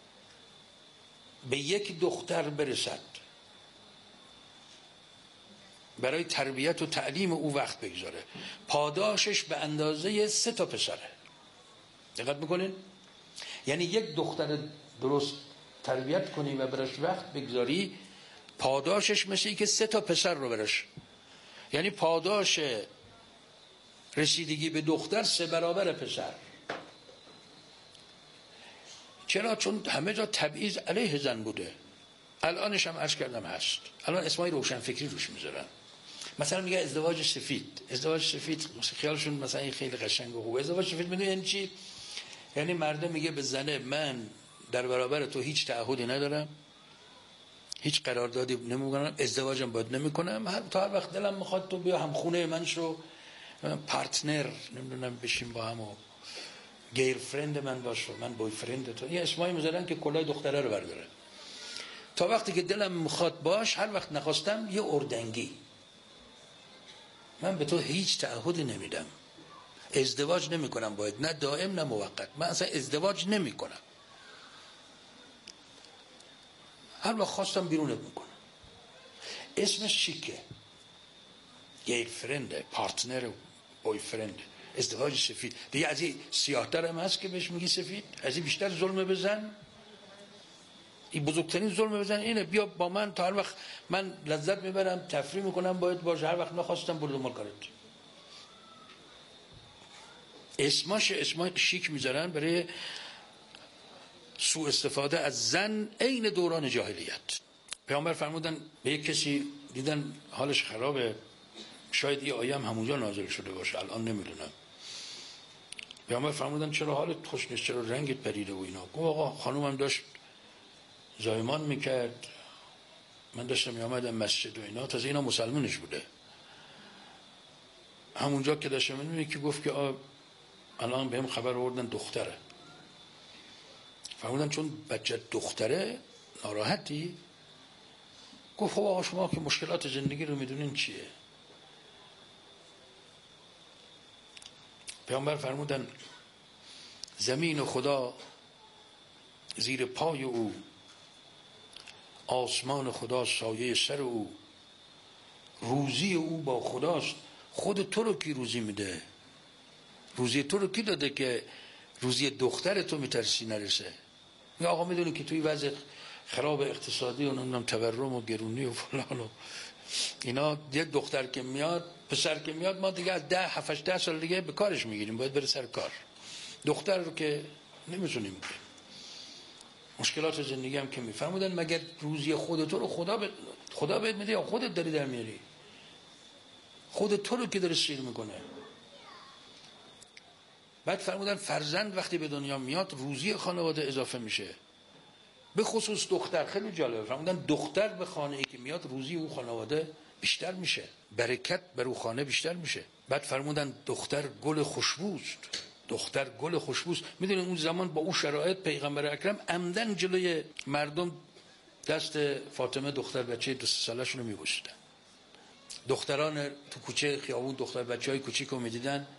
به یک دختر برسد برای تربیت و تعلیم او وقت بگذاره، پاداشش به اندازه سه تا پسره. دقت میکنین؟ یعنی یک دختر درست تربیت کنی و براش وقت بگذاری، پاداشش مثل که سه تا پسر رو براش، یعنی پاداش رسیدگی به دختر سه برابر پسر. چرا؟ چون همه جا تبعیض علیه زن بوده. الانش هم عرض کردم هست. الان اسمای روشنفکری روش میذارن. مثلا میگه ازدواج سفید. ازدواج سفید خیالشون مثلا این خیلی قشنگ و خوبه. ازدواج سفید میدونی یعنی چی؟ یعنی مرد میگه به زنه من در برابر تو هیچ تعهدی ندارم، هیچ قراردادی نمیکنم، ازدواجم باید نمیکنم، هر تا هر وقت دلم میخواد تو بیا هم خونه من شو، پارتنر نمیدونم بشیم با هم و گیر فرند من باشه، من بوی فرند تو. این اسمایی میذارن که کلاه دختره رو برداره. تا وقتی که دلم میخواد باش، هر وقت نخواستم یه اردنگی. من به تو هیچ تعهدی نمیدم، ازدواج نمیکنم باید، نه دائم نه موقت، من اصلا ازدواج نمیکنم، هر وقت خواستم بیرونت میکنم. اسمش شیکه، گیر فرنده، پارتنر، بوی فرنده. ازدواج سفید دیگه از این سیاه‌تر هم هست که بهش میگی سفید؟ از این بیشتر ظلم بزن؟ این بزرگترین ظلم بزن اینه. بیا با من تا هر وقت من لذت میبرم تفریح میکنم باید باشه، هر وقت نخواستم برو دنبال کارت. اسماش اسما شیک میذارن برای سوء استفاده از زن عین دوران جاهلیت. پیامبر فرمودن به یک کسی دیدن حالش خرابه، شاید این آیه هم همونجا نازل شده باشه، الان نمیدونم. پیامبر فرمودن چرا حالت خوش نیست، چرا رنگت پریده و اینا؟ گفت آقا خانومم داشت زایمان میکرد، من داشتم میامدم مسجد و اینا، تازه اینا مسلمونش بوده. همونجا که داشتم میدونی که گفت که آه الان بهم خبر آوردن دختره. فرمودن چون بچه دختره ناراحتی؟ گفت خب آقا شما که مشکلات زندگی رو میدونین چیه. پیامبر فرمودن زمین خدا زیر پای او، آسمان خدا سایه سر او، روزی او با خداست. خود تو رو کی روزی میده؟ روزی تو رو کی داده که روزی دختر تو میترسی نرسه؟ یا آقا میدونی که توی وضع خراب اقتصادی و نمیدونم تورم و گرونی و فلان و اینا، یه دختر که میاد، پسر که میاد، ما دیگه از ده هفتش ده سال دیگه به کارش میگیریم، باید بره سر کار. دختر رو که نمیتونیم که. مشکلات زندگی هم که میفرمودن مگر روزی خودت رو خدا ب... خدا بهت میده یا خودت داری در میاری؟ خودت تو رو که داره سیر میکنه. بعد فرمودن فرزند وقتی به دنیا میاد روزی خانواده اضافه میشه، به خصوص دختر. خیلی جالبه، فرمودن دختر به خانه ای که میاد روزی او خانواده بیشتر میشه، برکت بر او خانه بیشتر میشه. بعد فرمودن دختر گل خوشبوست، دختر گل خوشبوست. میدونید اون زمان با اون شرایط پیغمبر اکرم عمدن جلوی مردم دست فاطمه دختر بچه دو سه سالشون رو می‌بوسیدن. دختران تو کوچه خیابون دختر بچهای کوچیک رو می‌دیدن.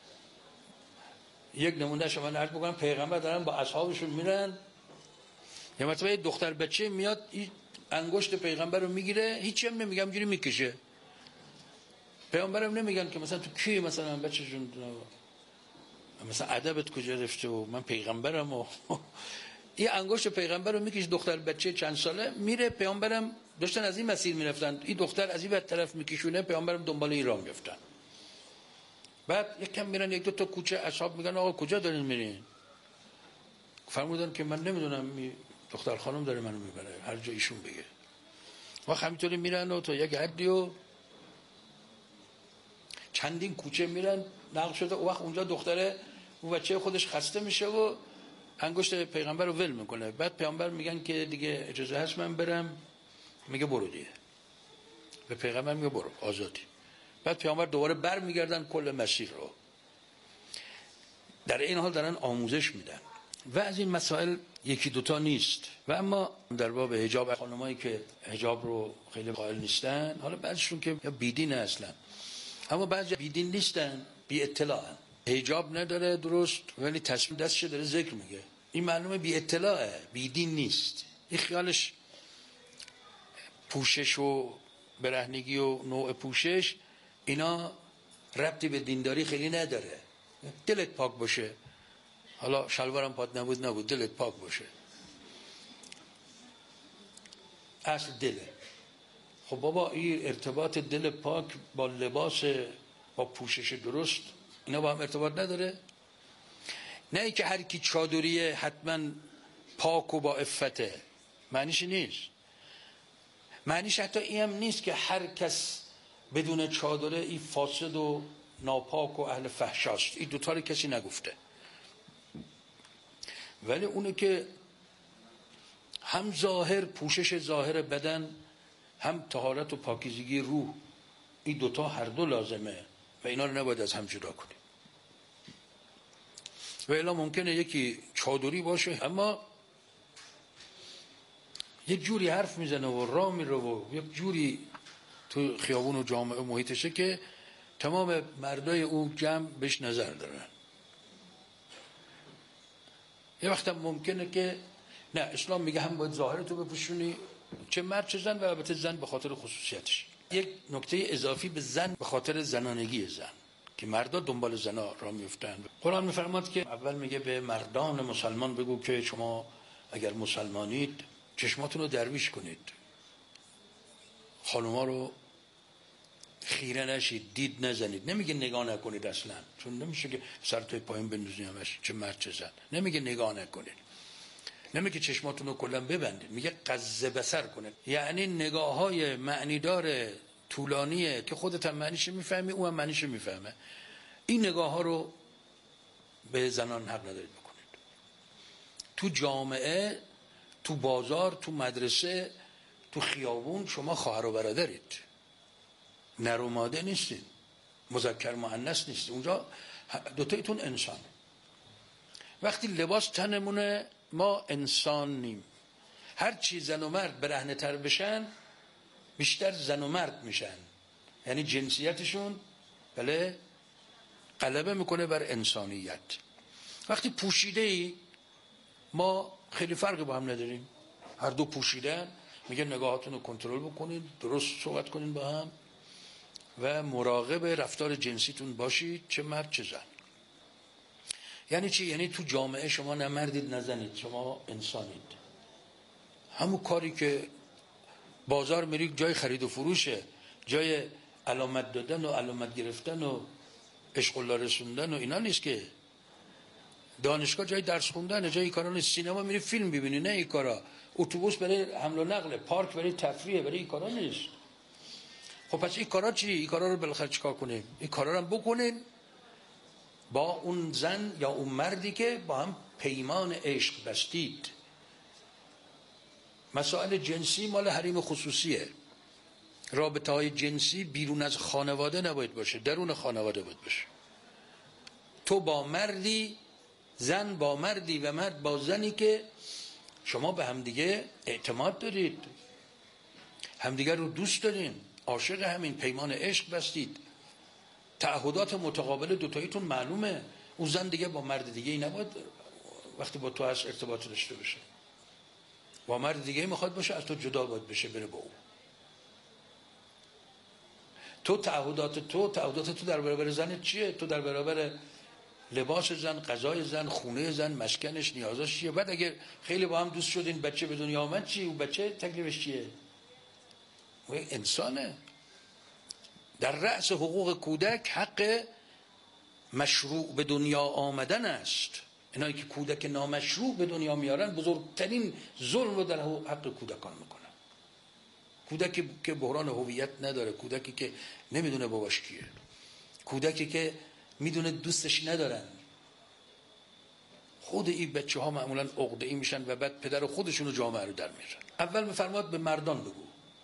یک نمونه شما عرض بکنم، پیغمبر دارن با اصحابشون میرن، یه مرتبه دختر بچه میاد این انگشت پیغمبر رو میگیره، هیچی هم نمیگم، اینجوری میکشه. پیغمبرم نمیگن که مثلا تو کی مثلا بچه‌شون مثلا ادبت کجا رفته و من پیغمبرم و این انگشت پیغمبر رو میکشه. دختر بچه چند ساله میره، پیغمبرم داشتن از این مسیر میرفتن، این دختر از این بر طرف میکشونه، پیغمبرم دنبال این راه میافتن. بعد یک کم میرن یک دو تا کوچه، اصحاب میگن آقا کجا دارین میرین؟ فرمودن که من نمیدونم، دختر خانم داره منو میبره هر جا ایشون بگه. و همینطوری میرن و تا یک حدی و چندین کوچه میرن نقل شده، و وقت اونجا دختره اون بچه خودش خسته میشه و انگشت پیغمبر رو ول میکنه. بعد پیغمبر میگن که دیگه اجازه هست من برم؟ میگه برو دیگه. به پیغمبر میگه برو آزادی. بعد پیامبر دوباره بر میگردن کل مسیر رو. در این حال دارن آموزش میدن و از این مسائل یکی دوتا نیست. و اما در باب حجاب، خانمایی که حجاب رو خیلی قائل نیستن، حالا بعضیشون که یا بیدین اصلا، اما بعضی بیدین نیستن، بی اطلاعن، حجاب نداره درست ولی تصمیم دستش داره ذکر میگه، این معلومه بی اطلاعه، بیدین نیست. این خیالش پوشش و برهنگی و نوع پوشش اینا ربطی به دینداری خیلی نداره. دلت پاک باشه، حالا شلوارم پات نبود نبود، دلت پاک باشه، اصل دله. خب بابا این ارتباط دل پاک با لباس، با پوشش درست، اینا با هم ارتباط نداره؟ نه ای که هر کی چادریه حتما پاک و با عفته، معنیش نیست. معنیش حتی این هم نیست که هر کس بدون چادره این فاسد و ناپاک و اهل فحشاست. این دوتا رو کسی نگفته، ولی اونه که هم ظاهر، پوشش ظاهر بدن، هم طهارت و پاکیزگی روح، این دوتا هر دو لازمه و اینا رو نباید از هم جدا کنیم. و الا ممکنه یکی چادری باشه اما یک جوری حرف میزنه و راه میره و یک جوری تو خیابون و جامعه و محیطشه که تمام مردای اون جمع بهش نظر دارن. یه وقت هم ممکنه که نه، اسلام میگه هم باید ظاهرتو بپوشونی، چه مرد چه زن، و البته زن به خاطر خصوصیتش. یک نکته اضافی به زن، به خاطر زنانگی زن که مردا دنبال زنا را میفتن. قرآن میفرماد که اول میگه به مردان مسلمان بگو که شما اگر مسلمانید چشماتون رو درویش کنید، خانوما رو خیره نشید، دید نزنید. نمیگه نگاه نکنید اصلا، چون نمیشه که سر توی پایین بندازی همش چه مرد چه زن. نمیگه نگاه نکنید، نمیگه چشماتون رو کلا ببندید، میگه غض بصر کنید، یعنی نگاه های معنیدار طولانیه که خودت هم معنیش میفهمی، اون هم معنیش میفهمه. این نگاه ها رو به زنان حق ندارید بکنید. تو جامعه، تو بازار، تو مدرسه، تو خیابون شما خواهر و برادرید، نر و ماده نیستید، مذکر مؤنث نیستید، اونجا دوتایتون انسان. وقتی لباس تنمونه ما انسان نیم. هر چی زن و مرد برهنه تر بشن بیشتر زن و مرد میشن، یعنی جنسیتشون بله غلبه میکنه بر انسانیت. وقتی پوشیده ای ما خیلی فرقی با هم نداریم، هر دو پوشیدن. میگه نگاهاتون رو کنترل بکنید، درست صحبت کنید با هم و مراقب رفتار جنسیتون باشید، چه مرد چه زن. یعنی چی؟ یعنی تو جامعه شما نه مردید نه زنید، شما انسانید. همون کاری که بازار میرید جای خرید و فروشه، جای علامت دادن و علامت گرفتن و عشق الله رسوندن و اینا نیست که. دانشگاه جای درس خوندن، جای کارا نیست. سینما میری فیلم ببینی، نه این کارا. اتوبوس برای حمل و نقل، پارک برای تفریح، برای این کارا نیست. خب پس این کارا چی؟ این کارا رو بالاخره چیکار کنیم؟ این کارا رو هم بکنین با اون زن یا اون مردی که با هم پیمان عشق بستید. مسائل جنسی مال حریم خصوصیه. رابطه های جنسی بیرون از خانواده نباید باشه، درون خانواده باید باشه. تو با مردی، زن با مردی و مرد با زنی که شما به همدیگه اعتماد دارید، همدیگه رو دوست دارین، عاشق همین، پیمان عشق بستید، تعهدات متقابل دوتاییتون معلومه. اون زن دیگه با مرد دیگه ای نباید وقتی با تو هست ارتباط داشته باشه، با مرد دیگه ای میخواد باشه، از تو جدا باید بشه بره با اون. تو تعهدات تو تعهدات تو در برابر زن چیه؟ تو در برابر لباس زن، غذای زن، خونه زن، مسکنش، نیازاش چیه؟ بعد اگه خیلی با هم دوست شدین بچه به دنیا آمد چی؟ اون بچه تکلیفش چیه؟ او انسانه. در رأس حقوق کودک حق مشروع به دنیا آمدن است. اینایی که کودک نامشروع به دنیا میارن بزرگترین ظلم رو در حق کودکان میکنن. کودکی که بحران هویت نداره، کودکی که نمیدونه باباش کیه، کودکی که میدونه دوستش ندارن، خود این بچه ها معمولا عقده‌ای میشن و بعد پدر خودشون و جامعه رو در میارن. اول بفرماد به مردان بگو،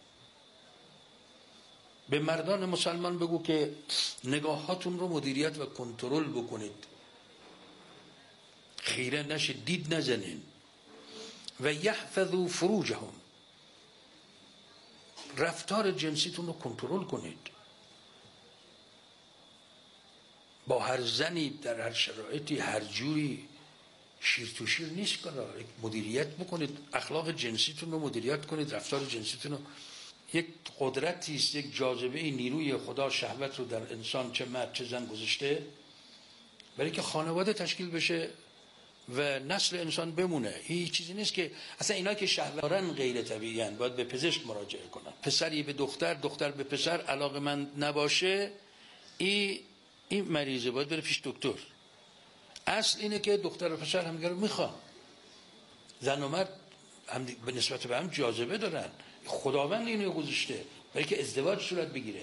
به مردان مسلمان بگو که نگاهاتون رو مدیریت و کنترل بکنید، خیره نشید، دید نزنین. و یحفظوا فروجهم، رفتار جنسیتون رو کنترل کنید. با هر زنی در هر شرایطی هر جوری شیر تو شیر نیست، کنار مدیریت بکنید، اخلاق جنسیتون رو مدیریت کنید، رفتار جنسیتون رو. یک قدرتی است، یک جاذبه، نیروی خدا شهوت رو در انسان چه مرد چه زن گذاشته برای که خانواده تشکیل بشه و نسل انسان بمونه. این چیزی نیست که اصلا اینا که شهوارن غیر طبیعی ان، باید به پزشک مراجعه کنن. پسری به دختر، دختر به پسر علاقمند نباشه، این این مریضه باید بره پیش دکتر. اصل اینه که دختر و پسر همدیگه رو میخوان، زن و مرد هم به نسبت به هم جاذبه دارن، خداوند اینو گذاشته برای که ازدواج صورت بگیره،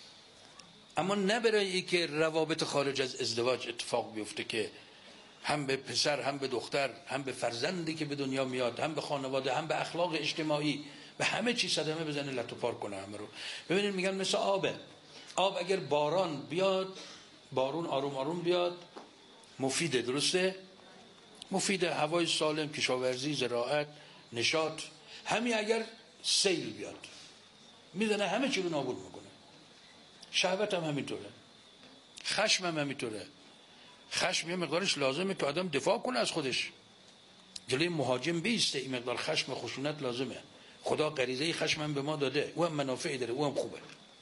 اما نه برای که روابط خارج از ازدواج اتفاق بیفته که هم به پسر هم به دختر هم به فرزندی که به دنیا میاد هم به خانواده هم به اخلاق اجتماعی به همه چیز صدمه بزنه، لطو پار کنه همه رو. ببینید میگن مثل آبه، آب اگر باران بیاد، بارون آروم آروم بیاد مفیده، درسته؟ مفیده، هوای سالم، کشاورزی، زراعت، نشاط. همین اگر سیل بیاد میزنه همه چی رو نابود میکنه. شهوت هم همینطوره، خشم هم همینطوره. خشم یه مقدارش لازمه که آدم دفاع کنه از خودش، جلوی مهاجم بیسته، این مقدار خشم و خشونت لازمه. خدا غریزه خشم هم به ما داده، او هم منافعی داره، او هم خوبه.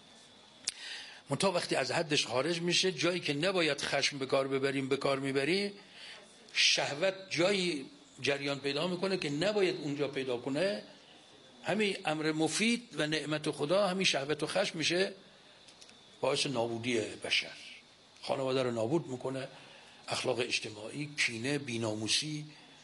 منتها وقتی از حدش خارج میشه، جایی که نباید خشم به کار ببریم به کار میبری، شهوت جایی جریان پیدا میکنه که نباید اونجا پیدا کنه. همین امر مفید و نعمت خدا، همین شهوت و خشم میشه باعث نابودی بشر، خانواده رو نابود میکنه، اخلاق اجتماعی، کینه، بیناموسی،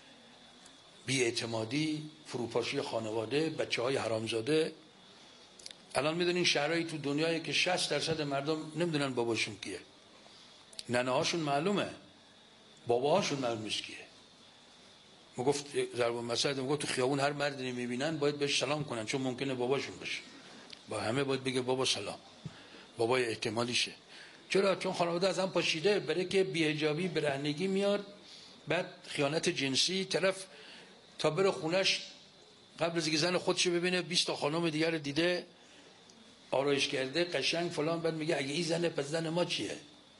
بی‌اعتمادی، فروپاشی خانواده، بچه های حرامزاده. الان میدونین شهرهایی تو دنیایی که شصت درصد مردم نمیدونن باباشون کیه، ننه هاشون معلومه، باباهاشون معلوم نیست کیه. ما گفت ضرب المثل، ما گفت تو خیابون هر مردی میبینن باید بهش سلام کنن، چون ممکنه باباشون باشه، با همه باید بگه بابا سلام، بابای احتمالیشه. چرا؟ چون خانواده از هم پاشیده، برای که بی‌حجابی، برهنگی میاد، بعد خیانت جنسی، طرف تا بره خونش قبل از اینکه زن خودشو ببینه بیست تا خانم دیگر رو دیده، آرایش کرده، قشنگ فلان، بعد میگه اگه این زنه پس زن ما چیه؟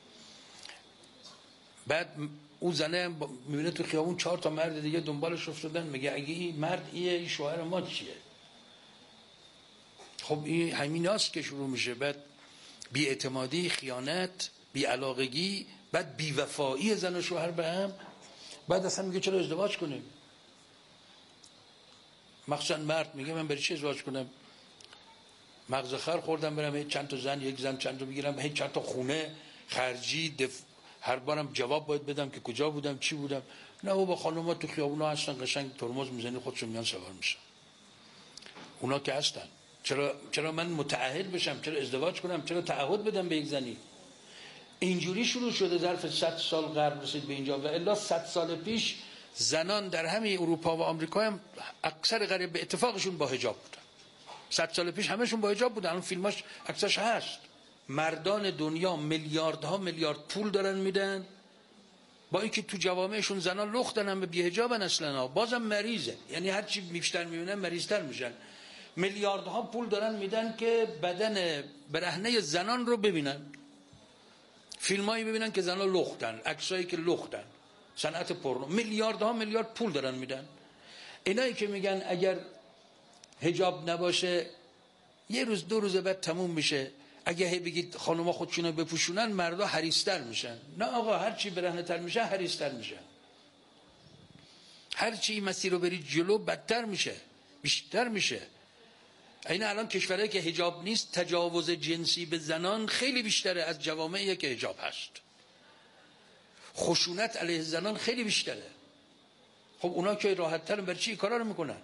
بعد اون زنه میبینه تو خیابون چهار تا مرد دیگه دنبالش افتادن، میگه اگه این مرد ایه، این شوهر ما چیه؟ خب این همین هاست که شروع میشه. بعد بی‌اعتمادی، خیانت، بی‌علاقگی، بعد بی‌وفایی زن و شوهر به هم. بعد اصلا میگه چرا ازدواج کنیم؟ مخصوصا مرد میگه من برای چی ازدواج کنم؟ مغز خر خوردم برم چند تا زن، یک زن چند تا بگیرم، هی چند تا خونه خرجی، دف... هر بارم جواب باید بدم که کجا بودم چی بودم. نه، او با خانوما تو خیابونا هستن، قشنگ ترمز میزنی خودشون میان سوار میشن. اونا که هستن. چرا چرا من متعهد بشم؟ چرا ازدواج کنم؟ چرا تعهد بدم به یک زنی؟ اینجوری شروع شده ظرف صد سال غرب رسید به اینجا. و الا صد سال پیش زنان در همه اروپا و آمریکا هم اکثر غریب به اتفاقشون با حجاب بودن. صد سال پیش همشون با حجاب بودن. الان فیلماش اکثرش هست. مردان دنیا میلیاردها میلیارد پول دارن میدن با اینکه تو جوامعشون زنان لختن هم به بی‌حجابن اصلا، بازم مریضه. یعنی هر چی بیشتر میبینن مریضتر میشن. میلیاردها پول دارن میدن که بدن برهنه زنان رو ببینن، فیلمایی ببینن که زنان لختن، عکسایی که لختن، صنعت پورنو. میلیاردها میلیارد پول دارن میدن. اینایی که میگن اگر حجاب نباشه یه روز دو روز بعد تموم میشه، اگه هی بگید خانوما خودشونو بپوشونن مردا حریص‌تر میشن. نه آقا، هر چی برهنه‌تر میشه حریص‌تر میشن. هر چی مسیر رو بری جلو بدتر میشه، بیشتر میشه. این الان کشورهایی که حجاب نیست تجاوز جنسی به زنان خیلی بیشتره از جوامعی که حجاب هست. خشونت علیه زنان خیلی بیشتره. خب اونا که راحت‌تر برای چی کارا رو میکنن؟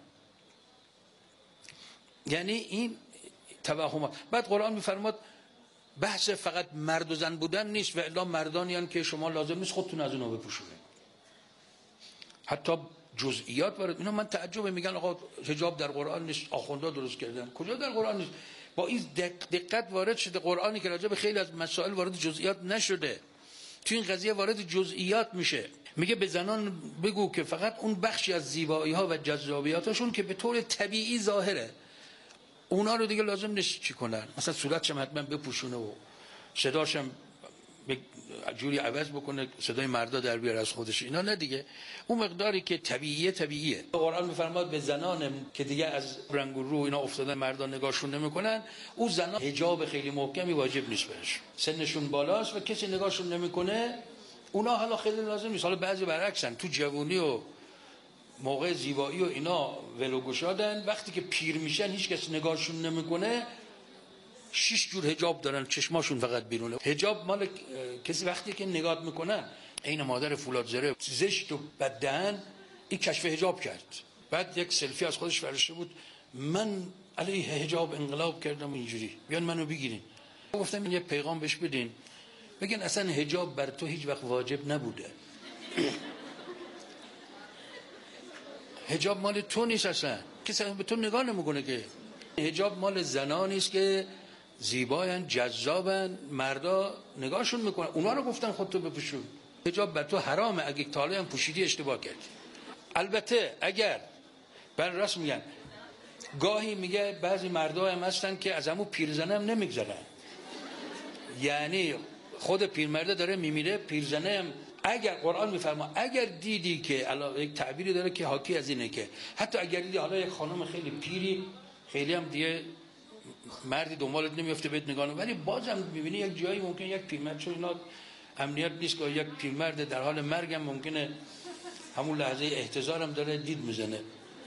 یعنی این توهمات. بعد قرآن میفرماد بحث فقط مرد و زن بودن نیست، و الا مردانیان که شما لازم نیست خودتون از اونها بپوشونید. حتی جزئیات وارد. اینا من تعجب میگن آقا حجاب در قرآن نیست، آخوندا درست کردن. کجا در قرآن نیست؟ با این دقت وارد شده قرآنی که راجع به خیلی از مسائل وارد جزئیات نشده. تو این قضیه وارد جزئیات میشه. میگه به زنان بگو که فقط اون بخشی از زیبایی ها و جذابیاتشون که به طور طبیعی ظاهره، اونا رو دیگه لازم نیست چی کنن. مثلا صورتشم حتما بپوشونه و صداشم جوری عوض بکنه صدای مردا در بیاره از خودش، اینا نه دیگه. اون مقداری که طبیعیه طبیعیه. قرآن میفرماد به زنان که دیگه از رنگ و رو اینا افتادن مردا نگاهشون نمیکنن، اون زنان حجاب خیلی محکمی واجب نیست بهش، سنشون بالاست و کسی نگاهشون نمیکنه، اونا حالا خیلی لازم نیست. حالا بعضی برعکسن، تو جوونی و موقع زیبایی و اینا ولو گشادن، وقتی که پیر میشن هیچ کس نگاهشون نمیکنه، شش جور حجاب دارن، چشماشون فقط بیرونه. حجاب مال کسی وقتی که نگاه میکنن، این مادر فولاد زره زشت و بددهن این کشف حجاب کرد. بعد یک سلفی از خودش فرستاده بود من علیه حجاب انقلاب کردم اینجوری، بیان منو بگیرین. گفتم این یه پیغام بهش بدین، بگن اصلا حجاب بر تو هیچ وقت واجب نبوده. حجاب مال تو نیست، اصلا کسی به تو نگاه نمیکنه. که حجاب مال زنانی است که زیباین، جذابن، مردا نگاهشون میکنن، اونا رو گفتن خودتو بپوشون. حجاب بر تو حرامه، اگه تاله هم پوشیدی اشتباه کردی. البته اگر بر راست میگن، گاهی میگه بعضی مردا هم هستن که از همون پیرزنه هم نمیگذرن. یعنی خود پیرمرده داره میمیره، پیرزنه هم اگر قرآن میفرما اگر دیدی که الان یک تعبیری داره که حاکی از اینه که حتی اگر دیدی حالا یک خانم خیلی پیری، خیلی هم دیگه مردی دنبالت نمیفته بهت نگاه، ولی بازم میبینی یک جایی ممکن یک پیرمرد، چون اینا امنیت نیست که یک پیرمرد در حال مرگ هم ممکنه همون لحظه احتضار هم داره دید میزنه.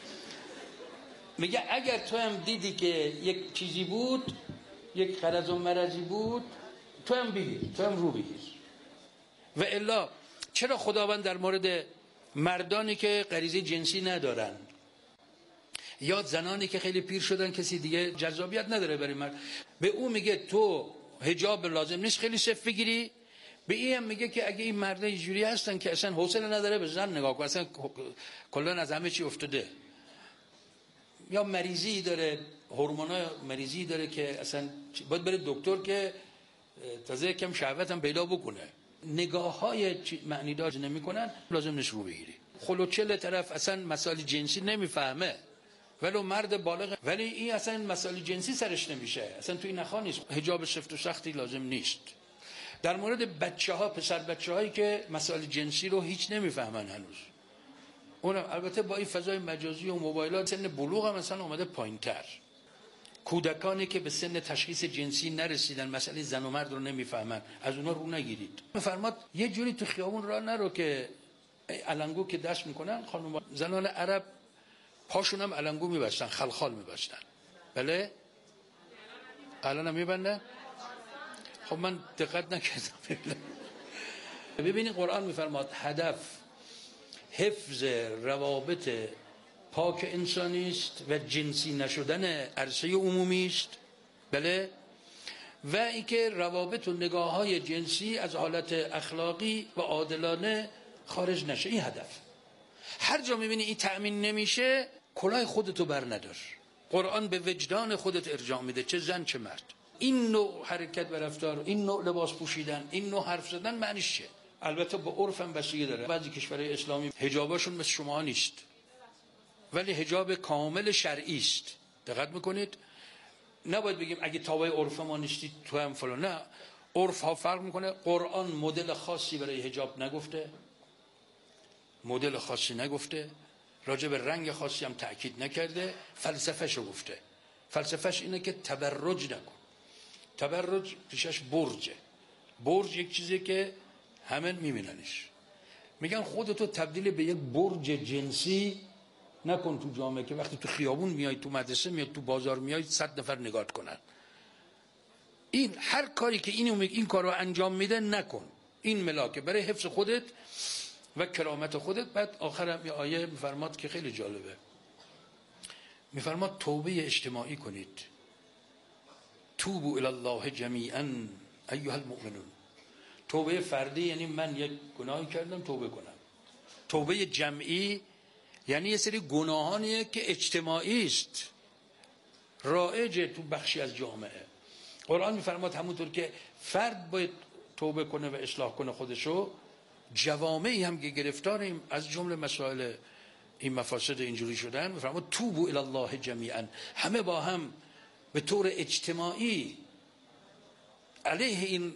میگه اگر تو هم دیدی که یک چیزی بود، یک غرض و مرضی بود، تو هم بگیر، تو هم رو بگیر. و الا چرا خداوند در مورد مردانی که غریزه جنسی ندارن یا زنانی که خیلی پیر شدن کسی دیگه جذابیت نداره برای مرد، به او میگه تو حجاب لازم نیست خیلی صف بگیری، به این هم میگه که اگه این مرد اینجوری هستن که اصلا حوصله نداره به زن نگاه کنه، اصلا کلا از همه چی افتاده، یا مریضی داره، هورمونای مریضی داره که اصلا باید بره دکتر که تازه کم شهوت هم پیدا بکنه، نگاه های معنی دار نمیکنن، لازم نیست رو بگیری. خلوچل طرف اصلا مسائل جنسی نمیفهمه ولو مرد بالغ، ولی این اصلا مسائل جنسی سرش نمیشه، اصلا توی نخا نیست. حجاب سفت و سختی لازم نیست. در مورد بچه ها، پسر بچه هایی که مسائل جنسی رو هیچ نمیفهمن هنوز، اونم البته با این فضای مجازی و موبایلات سن بلوغ هم مثلا اومده پایین‌تر. کودکانی که به سن تشخیص جنسی نرسیدن، مسئله زن و مرد رو نمیفهمن، از اونا رو نگیرید. میفرماد یه جوری تو خیابون راه نرو که علنگو که دست میکنن خانم، زنان عرب پاشون هم علنگو میبستن، خلخال میبستن. بله الان هم میبندن. خب من دقت نکردم. ببینید قرآن میفرماد هدف حفظ روابط پاک انسانی است و جنسی نشدن عرصه عمومی است. بله. و اینکه روابط و نگاه‌های جنسی از حالت اخلاقی و عادلانه خارج نشه. این هدف. هر جا می‌بینی این تأمین نمیشه، کلاه خودتو بر ندار. قرآن به وجدان خودت ارجاع میده، چه زن چه مرد. این نوع حرکت و رفتار، این نوع لباس پوشیدن، این نوع حرف زدن معنیش چیه؟ البته با عرف هم بستگی داره. بعضی کشورهای اسلامی حجاباشون مثل شما نیست، ولی حجاب کامل شرعی است. دقت میکنید؟ نباید بگیم اگه تابع عرف ما نیستید تو هم فلان. نه، عرف ها فرق میکنه. قرآن مدل خاصی برای حجاب نگفته، مدل خاصی نگفته، راجع به رنگ خاصی هم تأکید نکرده، فلسفه‌شو گفته. فلسفه‌ش اینه که تبرج نکن. تبرج پیشش برجه. برج یک چیزی که همه میبیننش. میگن خودتو تبدیل به یک برج جنسی نکن تو جامعه که وقتی تو خیابون میای، تو مدرسه میای، تو بازار میای، صد نفر نگات کنن. این هر کاری که اینو این کارو انجام میده نکن. این ملاکه برای حفظ خودت و کرامت خودت. بعد آخرم یه آیه میفرماد که خیلی جالبه، میفرماد توبه اجتماعی کنید. توبوا الی الله جمیعا ایها المؤمنون. توبه فردی یعنی من یک گناهی کردم توبه کنم. توبه جمعی یعنی یه سری گناهانیه که اجتماعی است، رایجه تو بخشی از جامعه. قرآن میفرماد همونطور که فرد باید توبه کنه و اصلاح کنه خودشو، جوامعی هم که گرفتاریم از جمله مسائل این مفاسد اینجوری شدن، میفرماد توبوا الی الله جمیعا، همه با هم به طور اجتماعی علیه این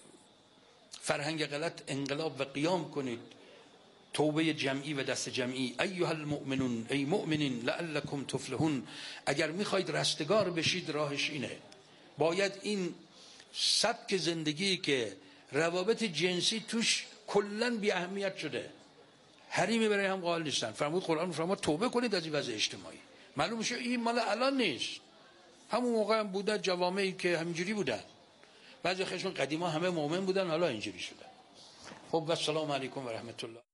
فرهنگ غلط انقلاب و قیام کنید. توبه جمعی و دست جمعی. ایها المؤمنون، ای مؤمنین لعلکم تفلحون. اگر میخواید رستگار بشید راهش اینه. باید این سبک زندگی که روابط جنسی توش کلن بی اهمیت شده، حریمی برای هم قائل نیستن، فرمود قرآن فرمود توبه کنید از این وضع اجتماعی. معلوم میشه این مال الان نیست، همون موقع هم بوده جوامعی که همینجوری بودن. بعضی خشون قدیما همه مؤمن بودن، حالا اینجوری شدن. خب و السلام علیکم و رحمت الله.